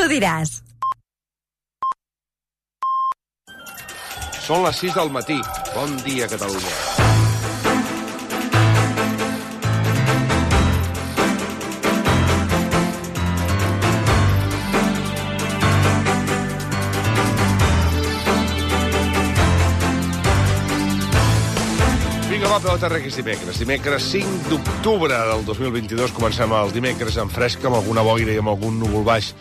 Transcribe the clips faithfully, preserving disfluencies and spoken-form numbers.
diràs. Són les sis del matí. Bon dia, Catalunya. Vinga, va, peu a terra, que és dimecres. Dimecres cinc d'octubre del dos mil vint-i-dos. Comencem el dimecres en fresca, amb alguna boira i amb algun núvol baix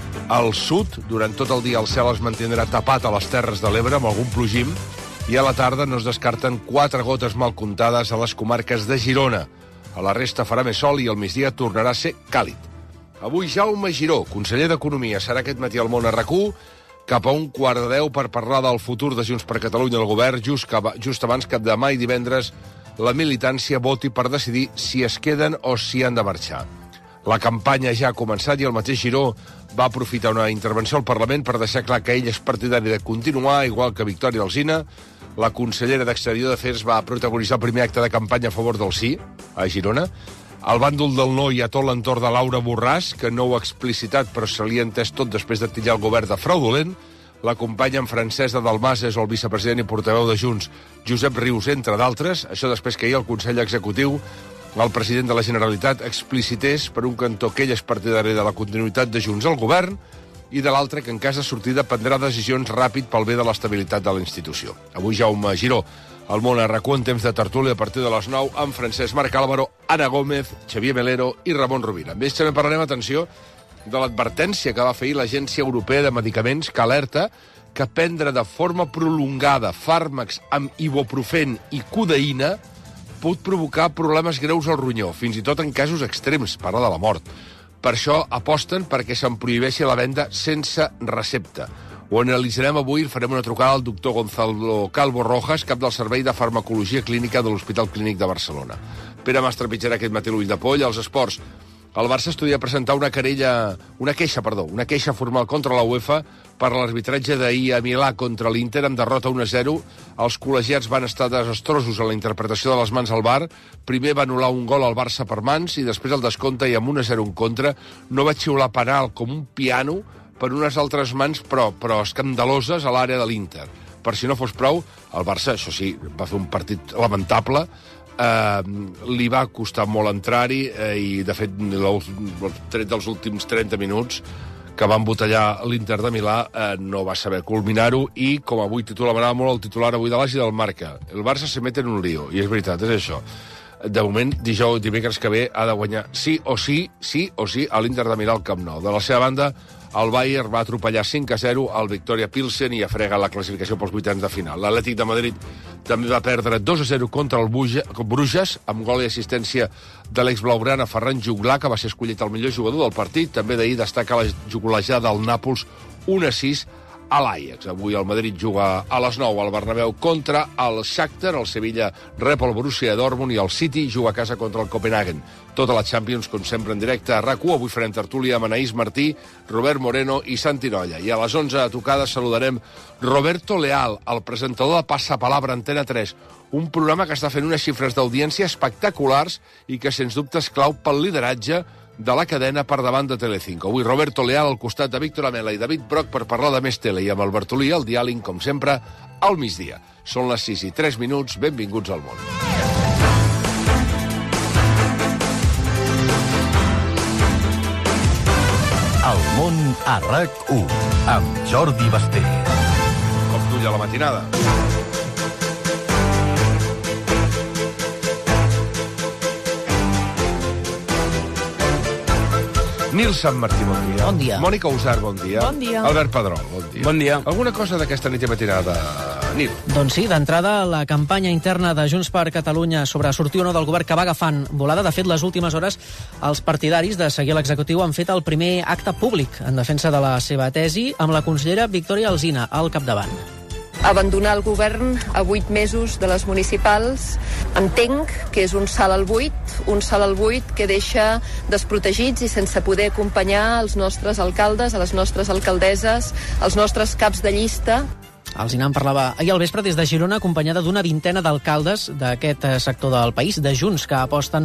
al sud. Durant tot el dia el cel es mantindrà tapat a les Terres de l'Ebre, amb algun plogim, i a la tarda no es descarten quatre gotes mal comptades a les comarques de Girona. A la resta farà més sol i al migdia tornarà a ser càlid. Avui Jaume Giró, conseller d'Economia, serà aquest matí al Món a RAC1, cap a un quart de deu per parlar del futur de Junts per Catalunya al govern, just, cap, just abans que demà i divendres la militància voti per decidir si es queden o si han de marxar. La campanya ja ha començat i el mateix Giró va aprofitar una intervenció al Parlament per deixar clar que ell és partidari de continuar, igual que Victòria Alsina. La consellera d'Exterior d'Afers va protagonitzar el primer acte de campanya a favor del sí, a Girona. Al bàndol del no hi ha tot l'entorn de Laura Borràs, que no ho ha explicitat, però se li ha entès tot després de titllar el govern de fraudulent. L'acompanya en Francesa Dalmases, el vicepresident i portaveu de Junts, Josep Rius, entre d'altres. Això després que ahir el Consell Executiu, el president de la Generalitat, explicités per un cantó que ell és partidari de la continuïtat de Junts al govern i de l'altre que en cas de sortida prendrà decisions ràpid pel bé de l'estabilitat de la institució. Avui Jaume Giró, al Món a RAC1, en temps de tertúlia a partir de les nou, amb Francesc Marc Álvaro, Ana Gómez, Xavier Melero i Ramon Rovira. Amb ells també parlarem, atenció, de l'advertència que va fer l'Agència Europea de Medicaments, que alerta que prendre de forma prolongada fàrmacs amb ibuprofen i codeïna pot provocar problemes greus al ronyó, fins i tot en casos extrems, parla de la mort. Per això aposten perquè se'n prohibeixi la venda sense recepta. Ho analitzarem avui, farem una trucada al doctor Gonzalo Calvo Rojas, cap del Servei de Farmacologia Clínica de l'Hospital Clínic de Barcelona. Pere Mastre pitjarà aquest matí l'ull de poll. Als esports, el Barça estudia presentar una querella, una queixa, perdó, una queixa formal contra la UEFA per l'arbitratge d'ahir a Milà contra l'Inter amb derrota un a zero. Els col·legiats van estar desastrosos en la interpretació de les mans al V A R. Primer va anul·lar un gol al Barça per mans i després el descompte i amb un a zero en contra. No va xiular penal com un piano per unes altres mans, però, però escandaloses a l'àrea de l'Inter. Per si no fos prou, el Barça, això sí, va fer un partit lamentable, eh, li va costar molt entrar-hi eh, i, de fet, els, els tret dels últims trenta minuts que van botellar l'Inter de Milà, eh, no va saber culminar-ho i, com avui titulava molt el titular avui de l'Agi del Marca, el Barça se mete en un lío, i és veritat, és això. De moment, dijous, dimecres que ve, ha de guanyar sí o sí, sí o sí, a l'Inter de Milà al Camp Nou. De la seva banda, el Bayern va atropellar cinc a zero al Victoria Pilsen i afrega la classificació pels vuitens de final. L'Atlètic de Madrid també va perdre dos a zero contra el Bruges, amb gol i assistència de l'ex-blaugrana Ferran Juglà, que va ser escollit el millor jugador del partit. També d'ahir destaca la jugolejada del Nàpols un a sis a l'Ajax. Avui el Madrid juga a les nou al Bernabéu contra el Shakhtar, el Sevilla rep el Borussia Dortmund i el City juga a casa contra el Copenhagen. Tota la Champions, com sempre, en directe a RAC1. Avui farem tertúlia amb Anaïs Martí, Robert Moreno i Santi Nolla. I a les onze a tocada saludarem Roberto Leal, el presentador de Passapalabra Antena tres, un programa que està fent unes xifres d'audiència espectaculars i que, sens dubte, és clau pel lideratge de la cadena per davant de Telecinco. Avui Roberto Leal al costat de Víctor Amela i David Broc per parlar de més tele i amb el Bartolí el diàleg, com sempre, al migdia. Són les sis i tres minuts, benvinguts al món. El món a RAC1 amb Jordi Basté. Cop d'ull a la matinada. Nil Sant Martí, bon dia. Bon dia. Mònica Usar, bon dia. Bon dia. Albert Pedrol, bon dia. Bon dia. Alguna cosa d'aquesta nit i matinada, Nil? Doncs sí, d'entrada, la campanya interna de Junts per Catalunya sobre sortir o no del govern que va agafant volada. De fet, les últimes hores, els partidaris de seguir l'executiu han fet el primer acte públic en defensa de la seva tesi amb la consellera Victòria Alsina al capdavant. Abandonar el govern a vuit mesos de les municipals entenc que és un salt al buit, un salt al buit que deixa desprotegits i sense poder acompanyar els nostres alcaldes, a les nostres alcaldesses, els nostres caps de llista. Alsina en parlava ahir al vespre des de Girona, acompanyada d'una vintena d'alcaldes d'aquest sector del país, de Junts, que aposten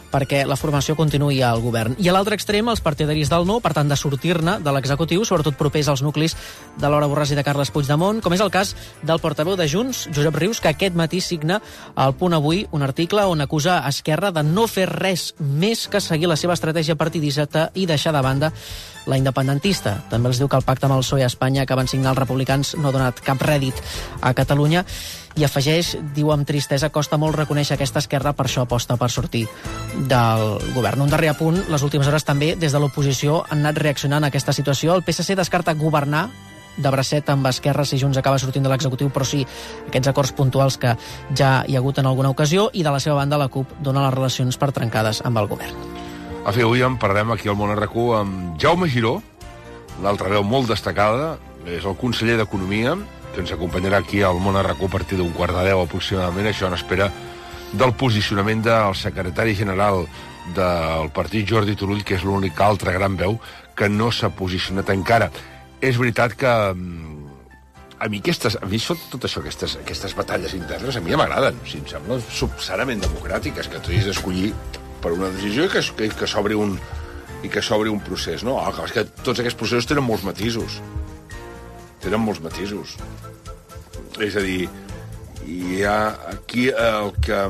perquè la formació continuï al govern. I a l'altre extrem, els partidaris del no, per tant, de sortir-ne de l'executiu, sobretot propers als nuclis de Laura Borràs i de Carles Puigdemont, com és el cas del portaveu de Junts, Josep Rius, que aquest matí signa al Punt Avui un article on acusa Esquerra de no fer res més que seguir la seva estratègia partidista i deixar de banda la independentista. També els diu que el pacte amb el P S O E a Espanya que van signar els republicans no ha donat cap rèdit a Catalunya i afegeix, diu amb tristesa, costa molt reconèixer aquesta esquerra, per això aposta per sortir del govern. Un darrer apunt, les últimes hores també des de l'oposició han anat reaccionant a aquesta situació. El P S C descarta governar de bracet amb Esquerra si Junts acaba sortint de l'executiu, però sí aquests acords puntuals que ja hi ha hagut en alguna ocasió, i de la seva banda la CUP dona les relacions per trencades amb el govern. A fi, avui en parlarem aquí al Món R Q amb Jaume Giró, l'altra veu molt destacada, és el conseller d'Economia, que ens acompanyarà aquí al Món R Q a partir d'un quart de deu aproximadament, això en espera del posicionament del secretari general del partit, Jordi Turull, que és l'única altra gran veu que no s'ha posicionat encara. És veritat que a mi, aquestes, a mi tot això, aquestes, aquestes batalles internes, a mi ja m'agraden. O sigui, em semblen subsanament democràtiques, que tu hagis d'escollir per una decisió i que, que, que s'obri un, i que s'obri un procés, no? Ah, és que tots aquests processos tenen molts matisos. Tenen molts matisos. És a dir, hi ha aquí el que...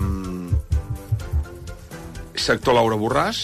sector Laura Borràs,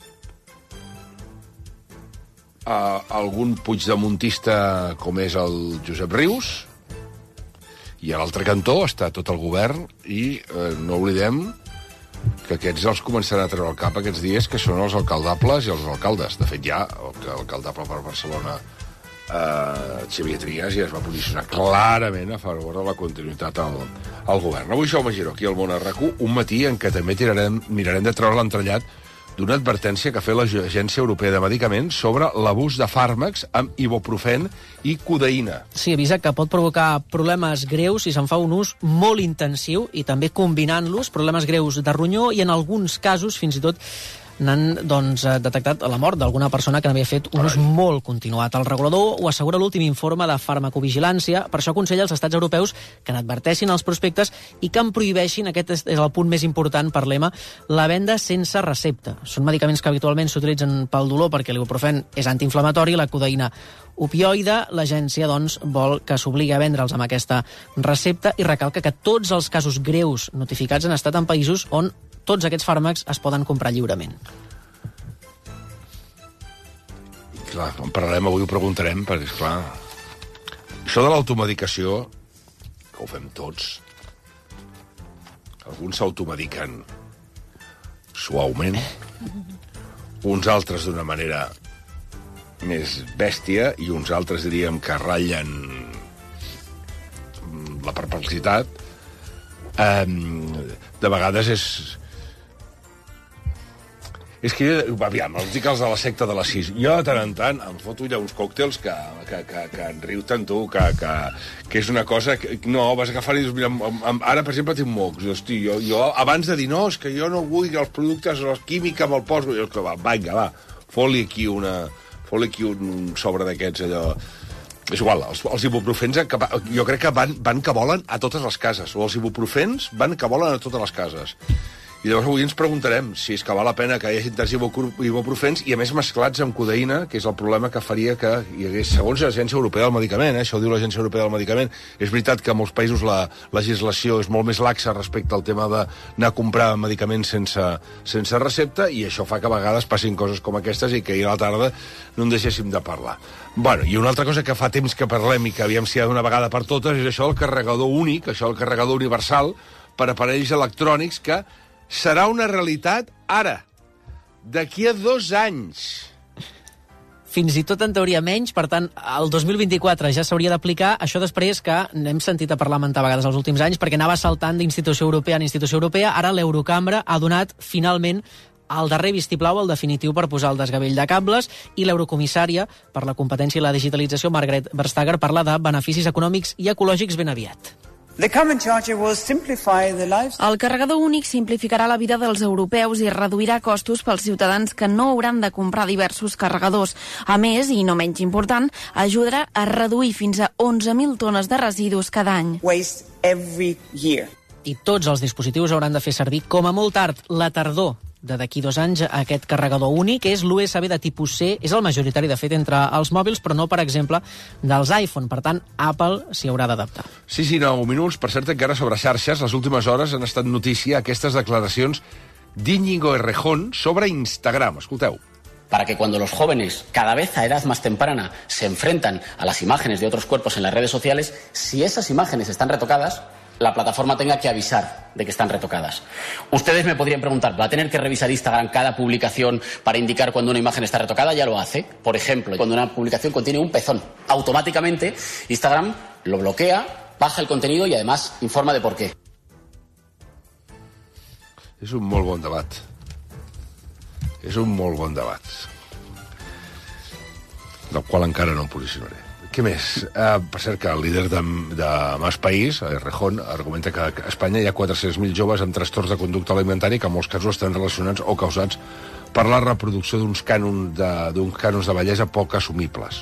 Uh, algun puigdemontista com és el Josep Rius, i a l'altre cantó està tot el govern, i uh, no oblidem que aquests els començaran a treure al cap aquests dies, que són els alcaldables i els alcaldes. De fet, ja el alcaldable per Barcelona, uh, Xavier Trias, ja es va posicionar clarament a favor de la continuïtat al, al govern. Avui Jaume Giró, aquí al Món R Q, un matí en què també tirarem, mirarem de treure l'entrellat d'una advertència que ha fet l'Agència Europea de Medicaments sobre l'abús de fàrmacs amb ibuprofen i codeïna. Sí, avisa que pot provocar problemes greus si se'n fa un ús molt intensiu i també combinant-los, problemes greus de ronyó i en alguns casos fins i tot n'han doncs, detectat la mort d'alguna persona que n'havia fet un ús molt continuat. El regulador ho assegura l'últim informe de farmacovigilància, per això aconsella als estats europeus que n'adverteixin els prospectes i que en prohibeixin, aquest és el punt més important per l'E M A, la venda sense recepta. Són medicaments que habitualment s'utilitzen pel dolor perquè l'ibuprofen és antiinflamatori i la codeïna opioide. L'agència doncs, vol que s'obligui a vendre'ls amb aquesta recepta i recalca que tots els casos greus notificats han estat en països on tots aquests fàrmacs es poden comprar lliurement. I clar, en parlarem avui, ho preguntarem, perquè, esclar, això de l'automedicació, que ho fem tots, alguns s'automediquen suaument, uns altres d'una manera més bèstia, i uns altres diríem que ratllen la perplexitat. Eh, de vegades és... És que, aviam, els dic els de la secta de les sis. Jo, de tant en tant, em foto allà uns còctels que, que, que, que en riu tant tu, que, que, que és una cosa... Que, no, vas agafar i dius, mira, ara, per exemple, tinc mocs. Hosti, jo, jo, abans de dir, no, és que jo no vull que els productes, la química me'l poso... Jo, va, vinga, va, fot-li aquí una... Fot-li aquí un sobre d'aquests, allò... És igual, els, els ibuprofens jo crec que van, van que volen a totes les cases, o els ibuprofens van que volen a totes les cases. I llavors avui ens preguntarem si és que val la pena que hi hagi tants ibuprofens i a més mesclats amb codeïna, que és el problema que faria que hi hagués, segons l'Agència Europea del Medicament, eh, això ho diu l'Agència Europea del Medicament, és veritat que a molts països la legislació és molt més laxa respecte al tema d'anar a comprar medicaments sense, sense recepta, i això fa que a vegades passin coses com aquestes i que ahir a la tarda no en deixéssim de parlar. Bueno, i una altra cosa que fa temps que parlem i que aviam si hi ha d'una vegada per totes és això del carregador únic, això del carregador universal per aparells electrònics, que serà una realitat ara, d'aquí a dos anys. Fins i tot en teoria menys, per tant, el dos mil vint-i-quatre ja s'hauria d'aplicar. Això després que n'hem sentit a parlar a vegades els últims anys, perquè anava saltant d'institució europea en institució europea. Ara l'Eurocambra ha donat finalment el darrer vistiplau, el definitiu, per posar el desgavell de cables, i l'eurocomissària per la competència i la digitalització, Margrethe Vestager, parla de beneficis econòmics i ecològics ben aviat. El carregador únic simplificarà la vida dels europeus i reduirà costos pels ciutadans que no hauran de comprar diversos carregadors. A més, i no menys important, ajudarà a reduir fins a onze mil tones de residus cada any. I tots els dispositius hauran de fer servir com a molt tard la tardor de d'aquí dos anys aquest carregador únic és l'U S B de tipus C, és el majoritari, de fet, entre els mòbils, però no, per exemple, dels iPhone. Per tant, Apple s'hi haurà d'adaptar. Sí, sí, nou minuts. Per cert, encara sobre xarxes, les últimes hores han estat notícia aquestes declaracions d'Íñigo Errejón sobre Instagram. Escolteu. Para que cuando los jóvenes, cada vez a edad más temprana, se enfrentan a las imágenes de otros cuerpos en las redes sociales, si esas imágenes están retocadas, la plataforma tenga que avisar de que están retocadas. Ustedes me podrían preguntar, ¿va a tener que revisar Instagram cada publicación para indicar cuando una imagen está retocada? Ya lo hace. Por ejemplo, cuando una publicación contiene un pezón, automáticamente Instagram lo bloquea, baja el contenido y además informa de por qué. És un molt bon debat. És un molt bon debat, del qual encara no em posicionaré. Què més? Uh, per cert, que el líder de, de Mas País, Errejón, argumenta que a Espanya hi ha quatre-cents mil joves amb trastorns de conducta alimentària que en molts casos estan relacionats o causats per la reproducció d'uns cànons de, d'uns cànons de bellesa poc assumibles.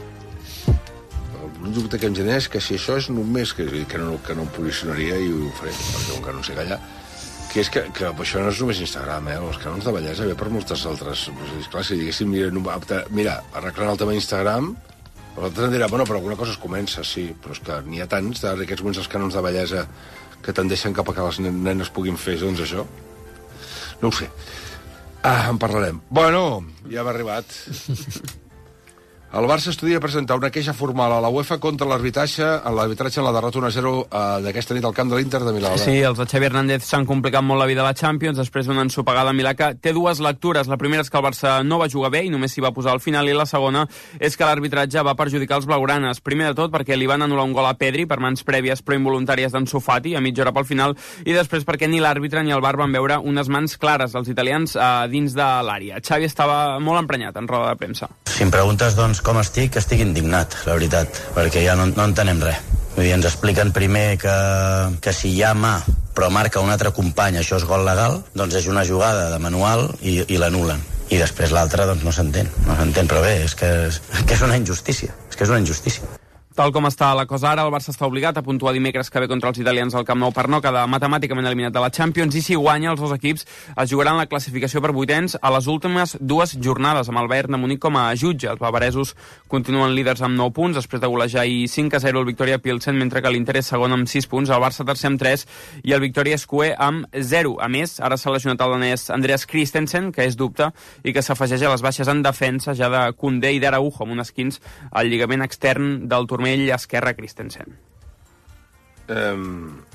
El dubte que em genera és que si això és només que, que, no, que no em posicionaria i ho faré, perquè encara no sé callar, que és que, que això no és només Instagram, eh? Els canons de bellesa ve per moltes altres... Clar, si diguéssim, mira, mira arreglant el tema d'Instagram, l'altre dirà, bueno, però alguna cosa es comença, sí, però és que n'hi ha tants d'aquests moments els canons de bellesa que tendeixen cap a que les nenes puguin fer, doncs això. No ho sé. Ah, en parlarem. Bueno, ja m'ha arribat. El Barça estudia presentar una queixa formal a la UEFA contra l'arbitratge en l'arbitratge en la derrota u a zero eh, d'aquesta nit al camp de l'Inter de Milà. Sí, els de Xavi Hernández s'han complicat molt la vida a la Champions després d'una ensopegada a Milà que té dues lectures. La primera és que el Barça no va jugar bé i només s'hi va posar al final, i la segona és que l'arbitratge va perjudicar els blaugranes. Primer de tot perquè li van anul·lar un gol a Pedri per mans prèvies però involuntàries d'Ansu Fati a mitja hora pel final, i després perquè ni l'àrbitre ni el V A R van veure unes mans clares dels italians eh, dins de l'àrea. Xavi estava molt emprenyat en roda de premsa. Si em preguntes, doncs, com estic, estic indignat, la veritat, perquè ja no, no entenem res. Vull dir, ens expliquen primer que, que si hi ha mà però marca un altre company, això és gol legal, doncs és una jugada de manual i, i l'anulen. I després l'altra, doncs, no s'entén. No s'entén, però bé, és que és, que és una injustícia. És que és una injustícia. Tal com està la cosa ara, el Barça està obligat a puntuar dimecres que ve contra els italians al Camp Nou per no quedar matemàticament eliminat de la Champions, i si guanya, els dos equips es jugaran la classificació per vuitens a les últimes dues jornades, amb el Bayern de Munic com a jutge. Els bavaresos continuen líders amb nou punts, després de golejar i cinc a zero el Victoria Pilsen, mentre que l'Inter és segon amb sis punts, el Barça tercer amb tres i el Victoria Skue amb zero. A més, ara s'ha lesionat el danès Andreas Christensen, que és dubte, i que s'afegeix a les baixes en defensa ja de Koundé i d'Araujo, amb un esquins al lligament extern del turmell esquerra Christensen. Um,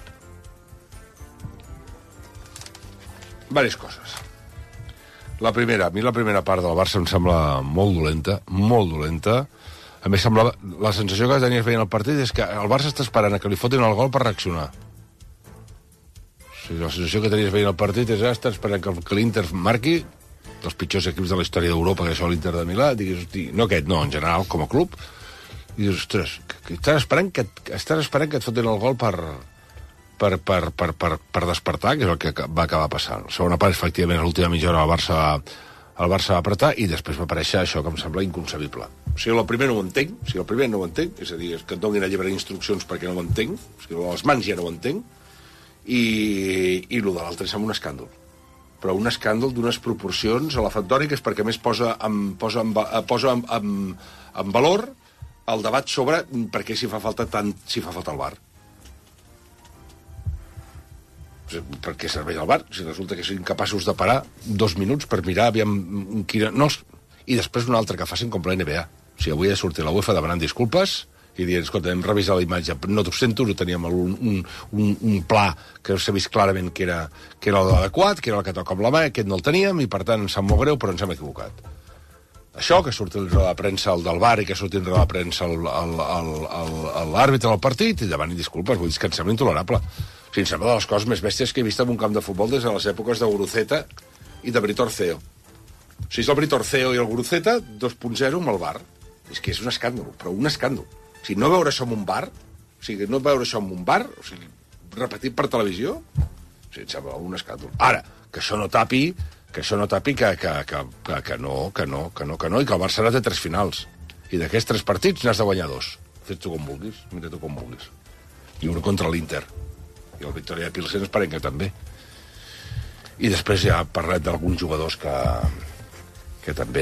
Varies coses. La primera, a mi la primera part del Barça em sembla molt dolenta, molt dolenta. A més, semblava, la sensació que tenies veient el partit és que el Barça està esperant a que li fotin el gol per reaccionar. O sigui, la sensació que tenies veient el partit és que està esperant que, que l'Inter marqui, dels pitjors equips de la història d'Europa, que és l'Inter de Milà, diguis, hosti, no aquest, no, en general, com a club. I dius, ostres, que estàs esperant que, estàs esperant que et fotin el gol per, per, per, per, per, per despertar, que és el que va acabar passant. La segona part, efectivament, a l'última mitja hora el Barça, el Barça va apretar i després va aparèixer això que em sembla inconcebible. O sigui, el primer no ho entenc, o sigui, el primer no ho entenc, és a dir, és que et donin a llibre d'instruccions perquè no ho entenc, o sigui, les mans ja no ho entenc, i, i el de l'altre sembla un escàndol. Però un escàndol d'unes proporcions elefantòriques, perquè a més posa en, posa en, posa en, en, en valor el debat sobre per què s'hi fa falta tant s'hi fa falta el V A R. Per què serveix el V A R? Si resulta que són incapaços de parar dos minuts per mirar aviam quina... No, i després un altre que facin com la N B A. O sigui, avui ha sortit la UEFA demanant disculpes i dient, escolta, hem revisat la imatge, no t'ho sento, no teníem un, un, un, un pla que s'ha vist clarament que era, que era l'adequat, que era el que toca amb la mà, aquest no el teníem, i per tant em sap molt greu, però ens hem equivocat. Això, que surti el roda de premsa el del V A R i que surti el roda de premsa l'àrbitre del partit i demanin disculpes, vull dir que em sembla intolerable. O sigui, em sembla de les coses més bèsties que he vist en un camp de futbol des de les èpoques de Guruceta i de Brito Orceo. O sigui, és el Brito Orceo i el Guruceta dos punt zero amb el V A R. És que és un escàndol, però un escàndol. O sigui, no veure això en un bar, o sigui, no veure això en un bar, o sigui, repetit per televisió, o sigui, em sembla un escàndol. Ara, que això no tapi que això no tapi que, que, que, que, que no, que no, que no, que no, i que el Barça té tres finals. I d'aquests tres partits n'has de guanyar dos. Fes tu com vulguis, mira tu com vulguis. I un contra l'Inter. I el Victoria Pilsen esperem que també. I després ja parlem d'alguns jugadors que, que també...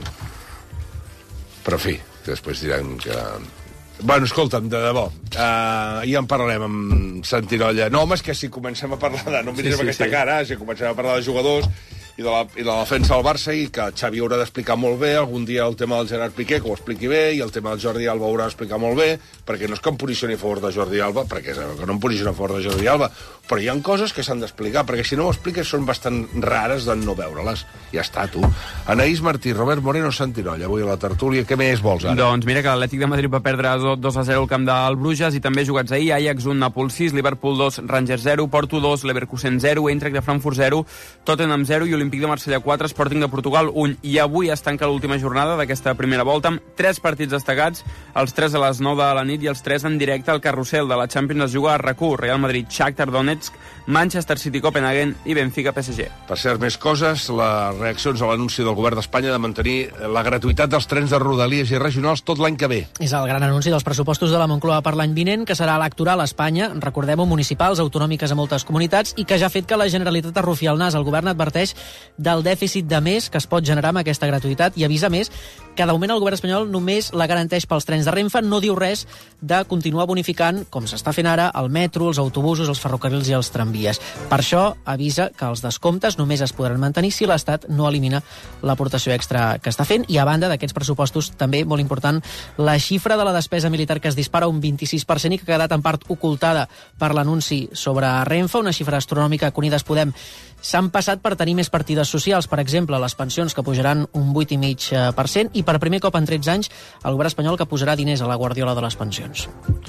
Però, en fi, que després diran que... Bueno, escolta'm, de debò, uh, ja en parlarem amb Santirolla. No, home, és que si comencem a parlar de... No em miris sí, amb sí, aquesta sí. cara, si comencem a parlar de jugadors i de, la, i de la defensa del Barça, i que Xavi haurà d'explicar molt bé, algun dia el tema del Gerard Piqué, que ho expliqui bé, i el tema del Jordi Alba haurà d'explicar molt bé, perquè no és que em posicioni a favor de Jordi Alba, perquè és que no em posicioni a favor de Jordi Alba, però hi ha coses que s'han d'explicar, perquè si no ho expliques són bastant rares de no veure-les. Ja està, tu. Anaïs Martí, Robert Moreno, Santirolla, avui a la tertúlia. Què més vols, ara? Doncs mira que l'Atlètic de Madrid va perdre dos a zero al camp del Bruges, i també jugats ahir: Ajax un, Nàpols sis, Liverpool dos, Rangers zero, Porto dos, Leverkusen zero, Eintracht de Frankfurt zero, Tottenham zero i Olímpic de Marsella quatre, Sporting de Portugal un. I avui es tanca l'última jornada d'aquesta primera volta amb tres partits destacats, els tres a les nou de la nit i els tres en directe. Al carrusel de la Champions es juga a RAC u, Real Madrid, Shakhtar Donetsk, Manchester City, Copenhagen i Benfica, P S G. Per cert, més coses, les reaccions a l'anunci del govern d'Espanya de mantenir la gratuïtat dels trens de rodalies i regionals tot l'any que ve. És el gran anunci dels pressupostos de la Moncloa per l'any vinent, que serà electoral a Espanya, recordem-ho, municipals, autonòmiques a moltes comunitats, i que ja ha fet que la Generalitat arrufi el nas. El govern adverteix del dèficit de més que es pot generar amb aquesta gratuïtat i avisa més que de moment el govern espanyol només la garanteix pels trens de Renfe, no diu res de continuar bonificant, com s'està fent ara, el metro, els autobusos, els ferrocarrils i els tramvies. Per això avisa que els descomptes només es podran mantenir si l'Estat no elimina l'aportació extra que està fent. I a banda d'aquests pressupostos, també molt important, la xifra de la despesa militar, que es dispara un vint-i-sis per cent i que ha quedat en part ocultada per l'anunci sobre Renfe, una xifra astronòmica que Unides Podem s'han passat per tenir més partides socials, per exemple, les pensions, que pujaran un vuit coma cinc per cent, i per primer cop en tretze anys el govern espanyol que posarà diners a la guardiola de les pensions.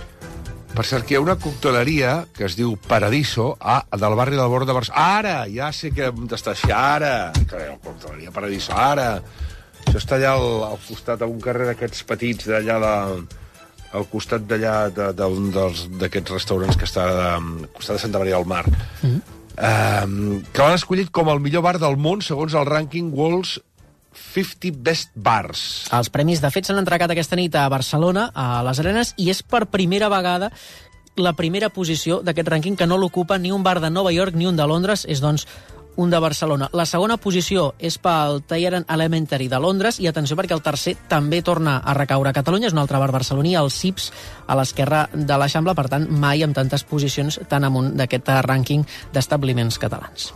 Per cert, que hi ha una cocteleria que es diu Paradiso, a, del barri del Bord de Barcelona. Ara! Ja sé que està així, ara! Que la cocteleria Paradiso, ara! Això està allà al, al costat, a un carrer d'aquests petits, d'allà de, al costat d'allà d'un dels d'aquests restaurants que està de, al costat de Santa Maria del Mar. Mm-hmm. Um, que l'han escollit com el millor bar del món segons el rànquing World's cinquanta Best Bars. Els premis, de fet, s'han entregat aquesta nit a Barcelona, a les Arenes, i és per primera vegada la primera posició d'aquest rànquing que no l'ocupa ni un bar de Nova York ni un de Londres, és doncs un de Barcelona. La segona posició és pel Tyrant Elementary de Londres, i atenció perquè el tercer també torna a recaure a Catalunya, és un altre bar barceloní, el Cips, a l'esquerra de l'Eixample, per tant, mai amb tantes posicions tan amunt d'aquest rànquing d'establiments catalans.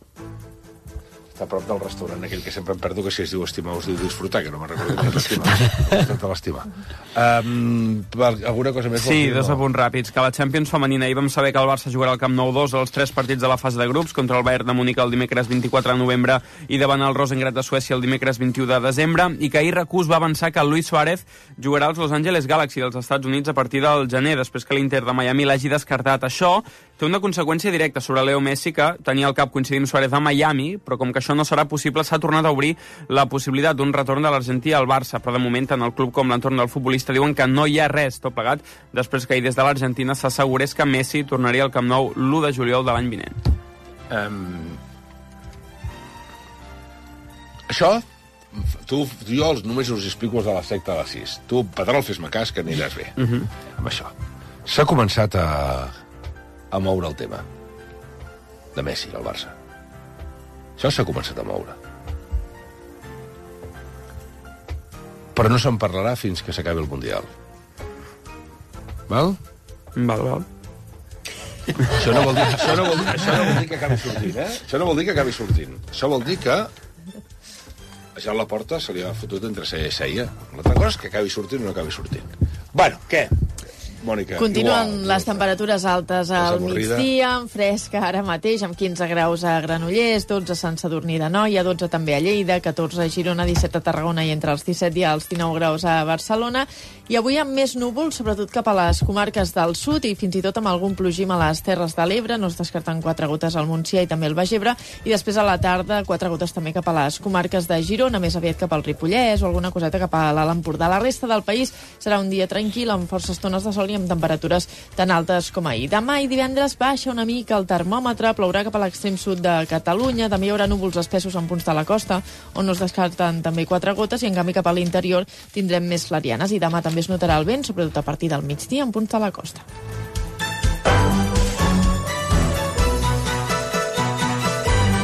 Està a prop del restaurant aquell que sempre em perdo, que si es diu estimar o es diu disfrutar, que no me'n recordo que és l'estimar. De l'estimar. Um, alguna cosa més? Sí, dos apunts ràpids. Que la Champions femenina ahir vam saber que el Barça jugarà al Camp Nou dos als tres partits de la fase de grups, contra el Bayern de Múnich el dimecres vint-i-quatre de novembre i davant el Rosengrat de Suècia el dimecres vint-i-u de desembre, i que ahir RAC u va avançar que el Luis Suárez jugarà als Los Angeles Galaxy dels Estats Units a partir del gener, després que l'Inter de Miami l'hagi descartat. Això té una conseqüència directa sobre Leo Messi, que tenia al cap coincidir amb Suárez a Miami, però com que això no serà possible, s'ha tornat a obrir la possibilitat d'un retorn de l'Argentí al Barça, però de moment tant el club com l'entorn del futbolista diuen que no hi ha res, tot plegat, després que ahir des de l'Argentina s'assegurés que Messi tornaria al Camp Nou l'u de juliol de l'any vinent. Um, això, tu, tu jo els, només us explico els de la secta de les sis. Tu, Pedrol, fes-me cas, que aniràs bé. Uh -huh. Amb això. S'ha començat a, a moure el tema de Messi al Barça. Això s'ha començat a moure. Però no se'n parlarà fins que s'acabi el Mundial. Val? Val, val. Això no vol dir, això no vol dir, això no vol dir que acabi sortint, eh? Això no vol dir que acabi sortint. Això vol dir que ja a la porta se li ha fotut entre ser i seia. L'altra cosa és que acabi sortint o no acabi sortint. Bueno, què? Mònica, continuen igual, les temperatures altes al migdia, amb fresca ara mateix, amb quinze graus a Granollers, dotze a Sant Sadurní d'Anoia, dotze també a Lleida, catorze a Girona, disset a Tarragona i entre els disset i els dinou graus a Barcelona. I avui amb més núvols, sobretot cap a les comarques del sud i fins i tot amb algun plogim a les Terres de l'Ebre. No es descarten quatre gotes al Montsià i també al Baix Ebre. I després a la tarda, quatre gotes també cap a les comarques de Girona, més aviat cap al Ripollès o alguna coseta cap a l'Alt Empordà. La resta del país serà un dia tranquil, amb forces estones de sol i amb temperatures tan altes com ahir. Demà i divendres baixa una mica el termòmetre, plourà cap a l'extrem sud de Catalunya, també hi haurà núvols espessos en punts de la costa, on no es descarten també quatre gotes, i en canvi cap a l'interior tindrem més clarianes, i demà també es notarà el vent, sobretot a partir del migdia en punts de la costa.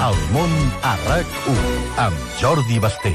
El món a RAC u, amb Jordi Basté.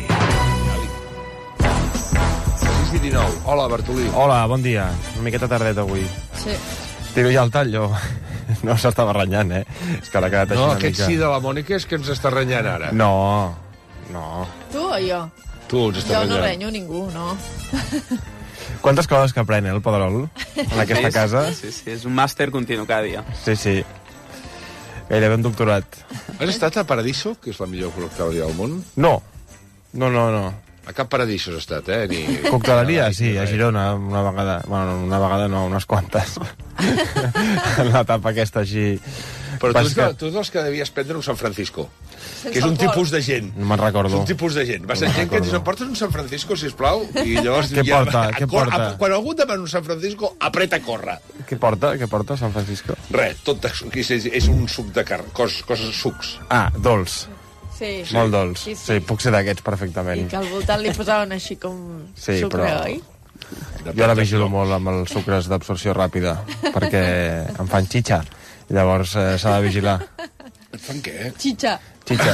sis i dinou. Hola, Bartolí. Hola, bon dia. Una miqueta tardet avui. Sí. Tiro ja el tall, jo. No s'estava renyant, eh? És que l'ha quedat així No, una aquest mica... sí de la Mònica és que ens està renyant ara. No, no. Tu o jo? Tu ens estàs Jo renyant. no renyo ningú, no. Quantes coses que aprèn, eh, el Pedrol, en aquesta casa? Sí, sí, és un màster continu cada dia. Sí, sí. Gairebé un doctorat. Has estat a Paradiso, que és la millor cocteleria del món? No. No, no, no. A cap Paradiso has estat, eh? Ni... Cocteleria, sí, a Girona, una vegada. Bueno, una vegada no, unes quantes. En l'etapa aquesta així... Però tu Vas ets, que- de, tu ets dels que devies prendre un San Francisco, Sense que és un alcohol. tipus de gent. No me'n recordo. És un tipus de gent. Va ser No me'n gent que et dius, recordo. em portes un San Francisco, sisplau? I llavors... Què porta? a Què cor- porta? a- Quan algú et demana un San Francisco, apreta a córrer. Què porta? Què porta San Francisco? Res, tot de, és, és un suc de carn, coses, coses sucs. Ah, dolç. Sí. Molt dolç. Sí, Sí, sí. sí, puc ser d'aquests I perfectament. que al voltant li posaven així com Sí, sucre, però- oi? Jo la vigilo molt amb els sucres d'absorció ràpida, perquè em fan xitxa. I llavors eh, s'ha de vigilar. Et fan què? Xitxa. Xitxa.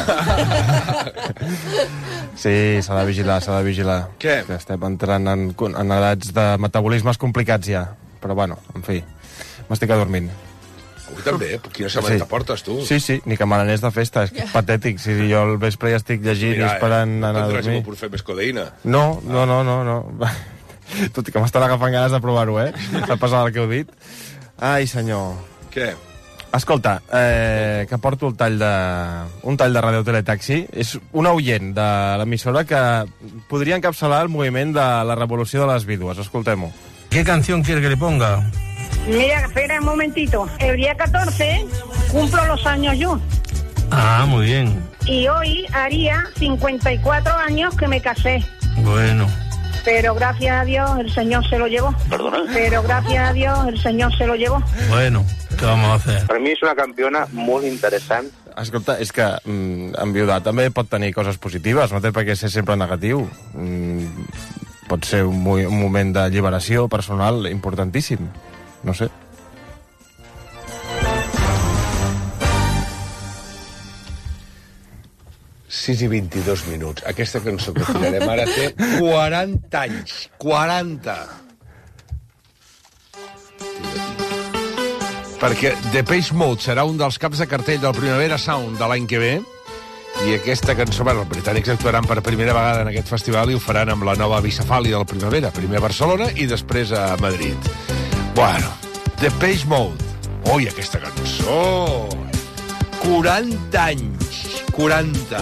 Sí, s'ha de vigilar, s'ha de vigilar. Què? Que estem entrant en, en edats de metabolismes complicats ja. Però bueno, en fi, m'estic adormint. Avui també, eh? Quina setmana Sí. portes, tu? Sí, sí, ni que me n'anés de festa, és que és patètic. Si jo al vespre ja estic llegint i esperant eh, anar a no dormir. per fer més codeïna. No, no, no, no, no. Tot i que m'estan agafant ganes de provar-ho, eh? De passar el que heu dit. Ai, senyor. Què? Escolta, eh, que porto el tall de... un tall de Radio Teletaxi. És un oient de l'emissora que podria encapçalar el moviment de la revolució de les vídues. Escoltem-ho. ¿Qué canción quiere que le ponga? Mira, espera un momentito. El día catorce cumplo los años yo. Ah, muy bien. Y hoy haría cincuenta y cuatro años que me casé. Bueno. Pero gracias a Dios el Señor se lo llevó. ¿Perdona? Pero gracias a Dios el Señor se lo llevó. Bueno, ¿qué vamos a hacer? Per mi és una campiona molt interessant. Escolta, és que mm, enviudar també pot tenir coses positives, no té per què ser sempre negatiu. Mm, pot ser un, mo- un moment d'alliberació personal importantíssim. No sé. sis i vint-i-dos minuts. Aquesta cançó que ficarem ara té quaranta anys. quaranta! Perquè Depeche Mode serà un dels caps de cartell del Primavera Sound de l'any que ve, i aquesta cançó, bueno, els britànics actuaran per primera vegada en aquest festival i ho faran amb la nova Bicefali del Primavera, primer a Barcelona i després a Madrid. Bueno, Depeche Mode. Ui, aquesta cançó! quaranta anys! quaranta.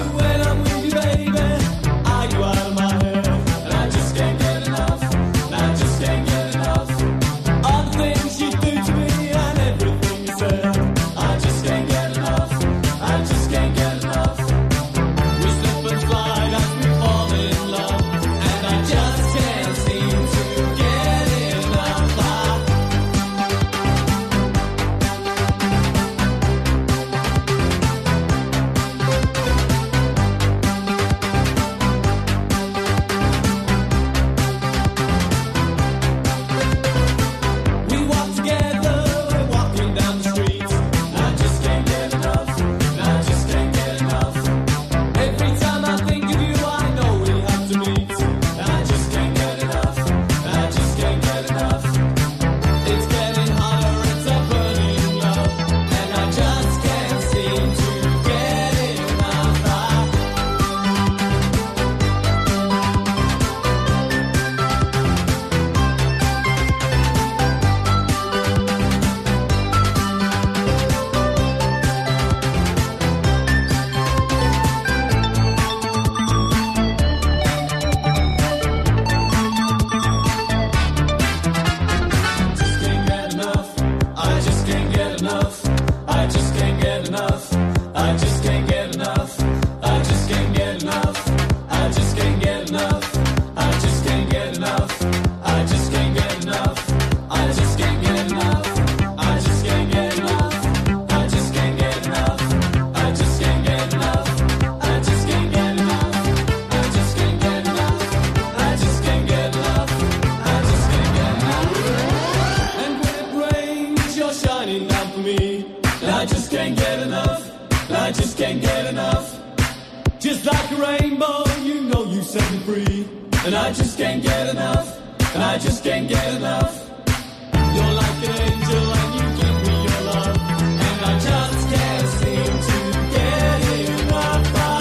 just can't get enough, I just can't get enough. You're like an angel and you give me your love, and I just can't seem to get enough.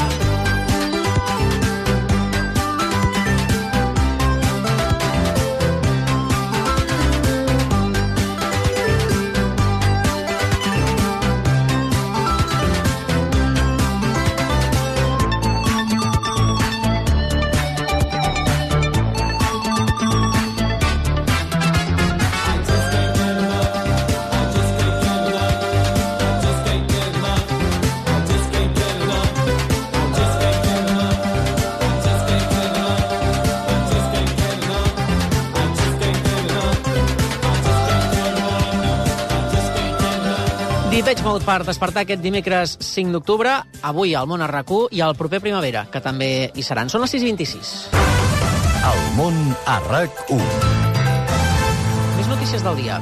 Depeche Mode per despertar aquest dimecres cinc d'octubre, avui al Món a RAC1 i al proper Primavera, que també hi seran. Són les sis i vint-i-sis. El Món a RAC1. Més notícies del dia.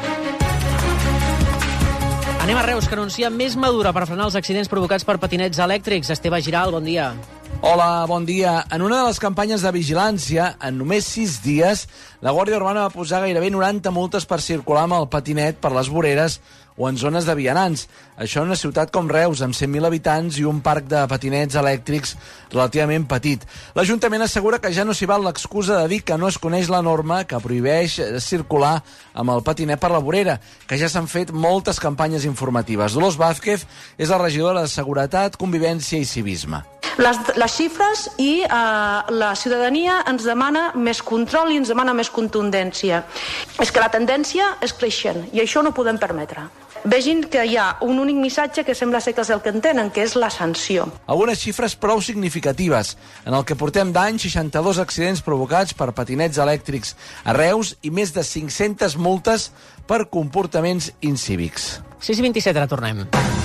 Anem a Reus, que anuncia més madura per frenar els accidents provocats per patinets elèctrics. Esteve Giral, bon dia. Hola, bon dia. En una de les campanyes de vigilància, en només sis dies, la Guàrdia Urbana va posar gairebé noranta multes per circular amb el patinet per les voreres o en zones de vianants. Això en una ciutat com Reus, amb cent mil habitants i un parc de patinets elèctrics relativament petit. L'Ajuntament assegura que ja no s'hi val l'excusa de dir que no es coneix la norma que prohibeix circular amb el patinet per la vorera, que ja s'han fet moltes campanyes informatives. Dolors Vázquez és la regidora de Seguretat, Convivència i Civisme. Les, les xifres i eh, la ciutadania ens demana més control i ens demana més contundència. És que la tendència és creixent i això no ho podem permetre. Vegin que hi ha un únic missatge que sembla ser que és el que entenen, que és la sanció. Algunes xifres prou significatives. En el que portem d'any, seixanta-dos accidents provocats per patinets elèctrics a Reus i més de cinc-centes multes per comportaments incívics. sis i vint-i-set, ara tornem.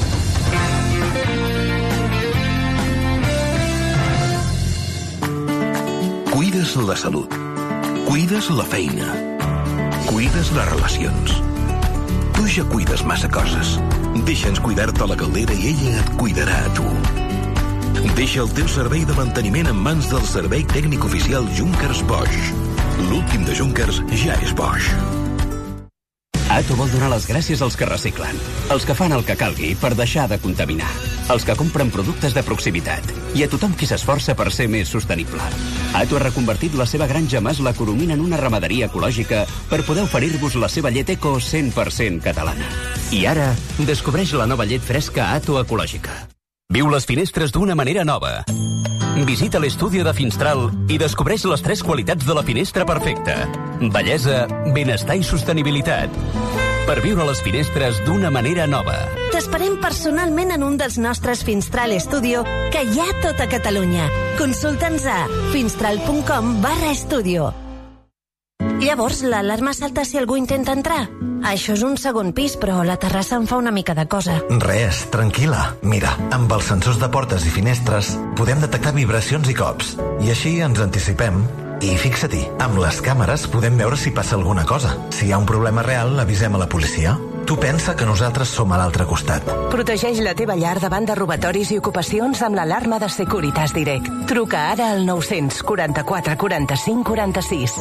Cuides la salut. Cuides la feina. Cuides les relacions. Tu ja cuides massa coses. Deixa'ns cuidar-te la caldera i ella et cuidarà a tu. Deixa el teu servei de manteniment en mans del servei tècnic oficial Junkers Bosch. L'últim de Junkers ja és Bosch. Ato vol donar les gràcies als que reciclen, els que fan el que calgui per deixar de contaminar, els que compren productes de proximitat i a tothom qui s'esforça per ser més sostenible. Ato ha reconvertit la seva granja Mas la Coromina en una ramaderia ecològica per poder oferir-vos la seva llet eco cent per cent catalana. I ara, descobreix la nova llet fresca Ato Ecològica. Viu les finestres d'una manera nova. Visita l'estudi de Finstral i descobreix les tres qualitats de la finestra perfecta. Bellesa, benestar i sostenibilitat. Per viure les finestres d'una manera nova. T'esperem personalment en un dels nostres Finstral Studio que hi ha a tota Catalunya. Consulta'ns a finstral.com barra estudio. Llavors, l'alarma salta si algú intenta entrar? Això és un segon pis, però la terrassa em fa una mica de cosa. Res, tranquil·la. Mira, amb els sensors de portes i finestres podem detectar vibracions i cops. I així ens anticipem. I fixa-t'hi, amb les càmeres podem veure si passa alguna cosa. Si hi ha un problema real, avisem a la policia. Tu pensa que nosaltres som a l'altre costat. Protegeix la teva llar davant de robatoris i ocupacions amb l'alarma de Securitas Direct. Truca ara al nou quaranta-quatre quaranta-cinc quaranta-sis.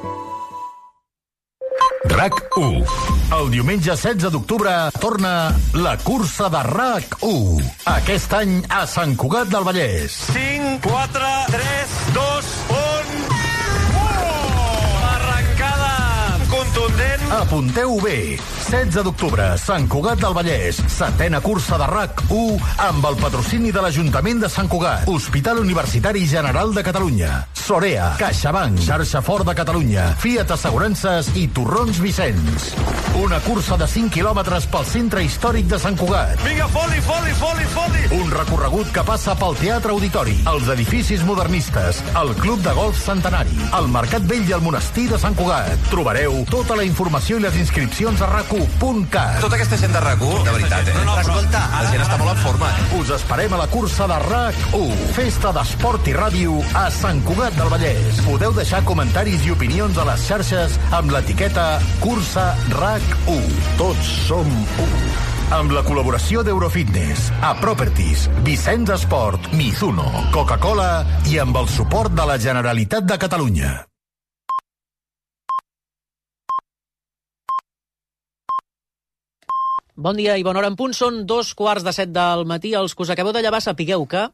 RAC u. El diumenge setze d'octubre torna la cursa de RAC u. Aquest any a Sant Cugat del Vallès. cinc, quatre, tres, dos, un... Oh! Arrencada contundent. Apunteu bé. setze d'octubre, Sant Cugat del Vallès. Setena cursa de RAC u amb el patrocini de l'Ajuntament de Sant Cugat, Hospital Universitari General de Catalunya, Sorea, CaixaBank, Xarxa Fort de Catalunya, Fiat Assegurances i Torrons Vicenç. Una cursa de cinc quilòmetres pel centre històric de Sant Cugat. Vinga, foli, foli, foli, foli! Un recorregut que passa pel Teatre Auditori, els edificis modernistes, el Club de Golf Centenari, el Mercat Vell i el Monestir de Sant Cugat. Trobareu tota la informació i les inscripcions a rac u punt cat. Tota aquesta gent de RAC u, de veritat, eh? No, no, escolta, la gent està molt en forma, eh? Us esperem a la cursa de RAC u, festa d'esport i ràdio a Sant Cugat del Vallès. Podeu deixar comentaris i opinions a les xarxes amb l'etiqueta Cursa RAC u. Tots som u. amb la col·laboració d'Eurofitness, Aproperties, Vicenç Esport, Mizuno, Coca-Cola i amb el suport de la Generalitat de Catalunya. Bon dia i bona hora en punt. Són dos quarts de set del matí. Els que us acabeu de llevar sapigueu que...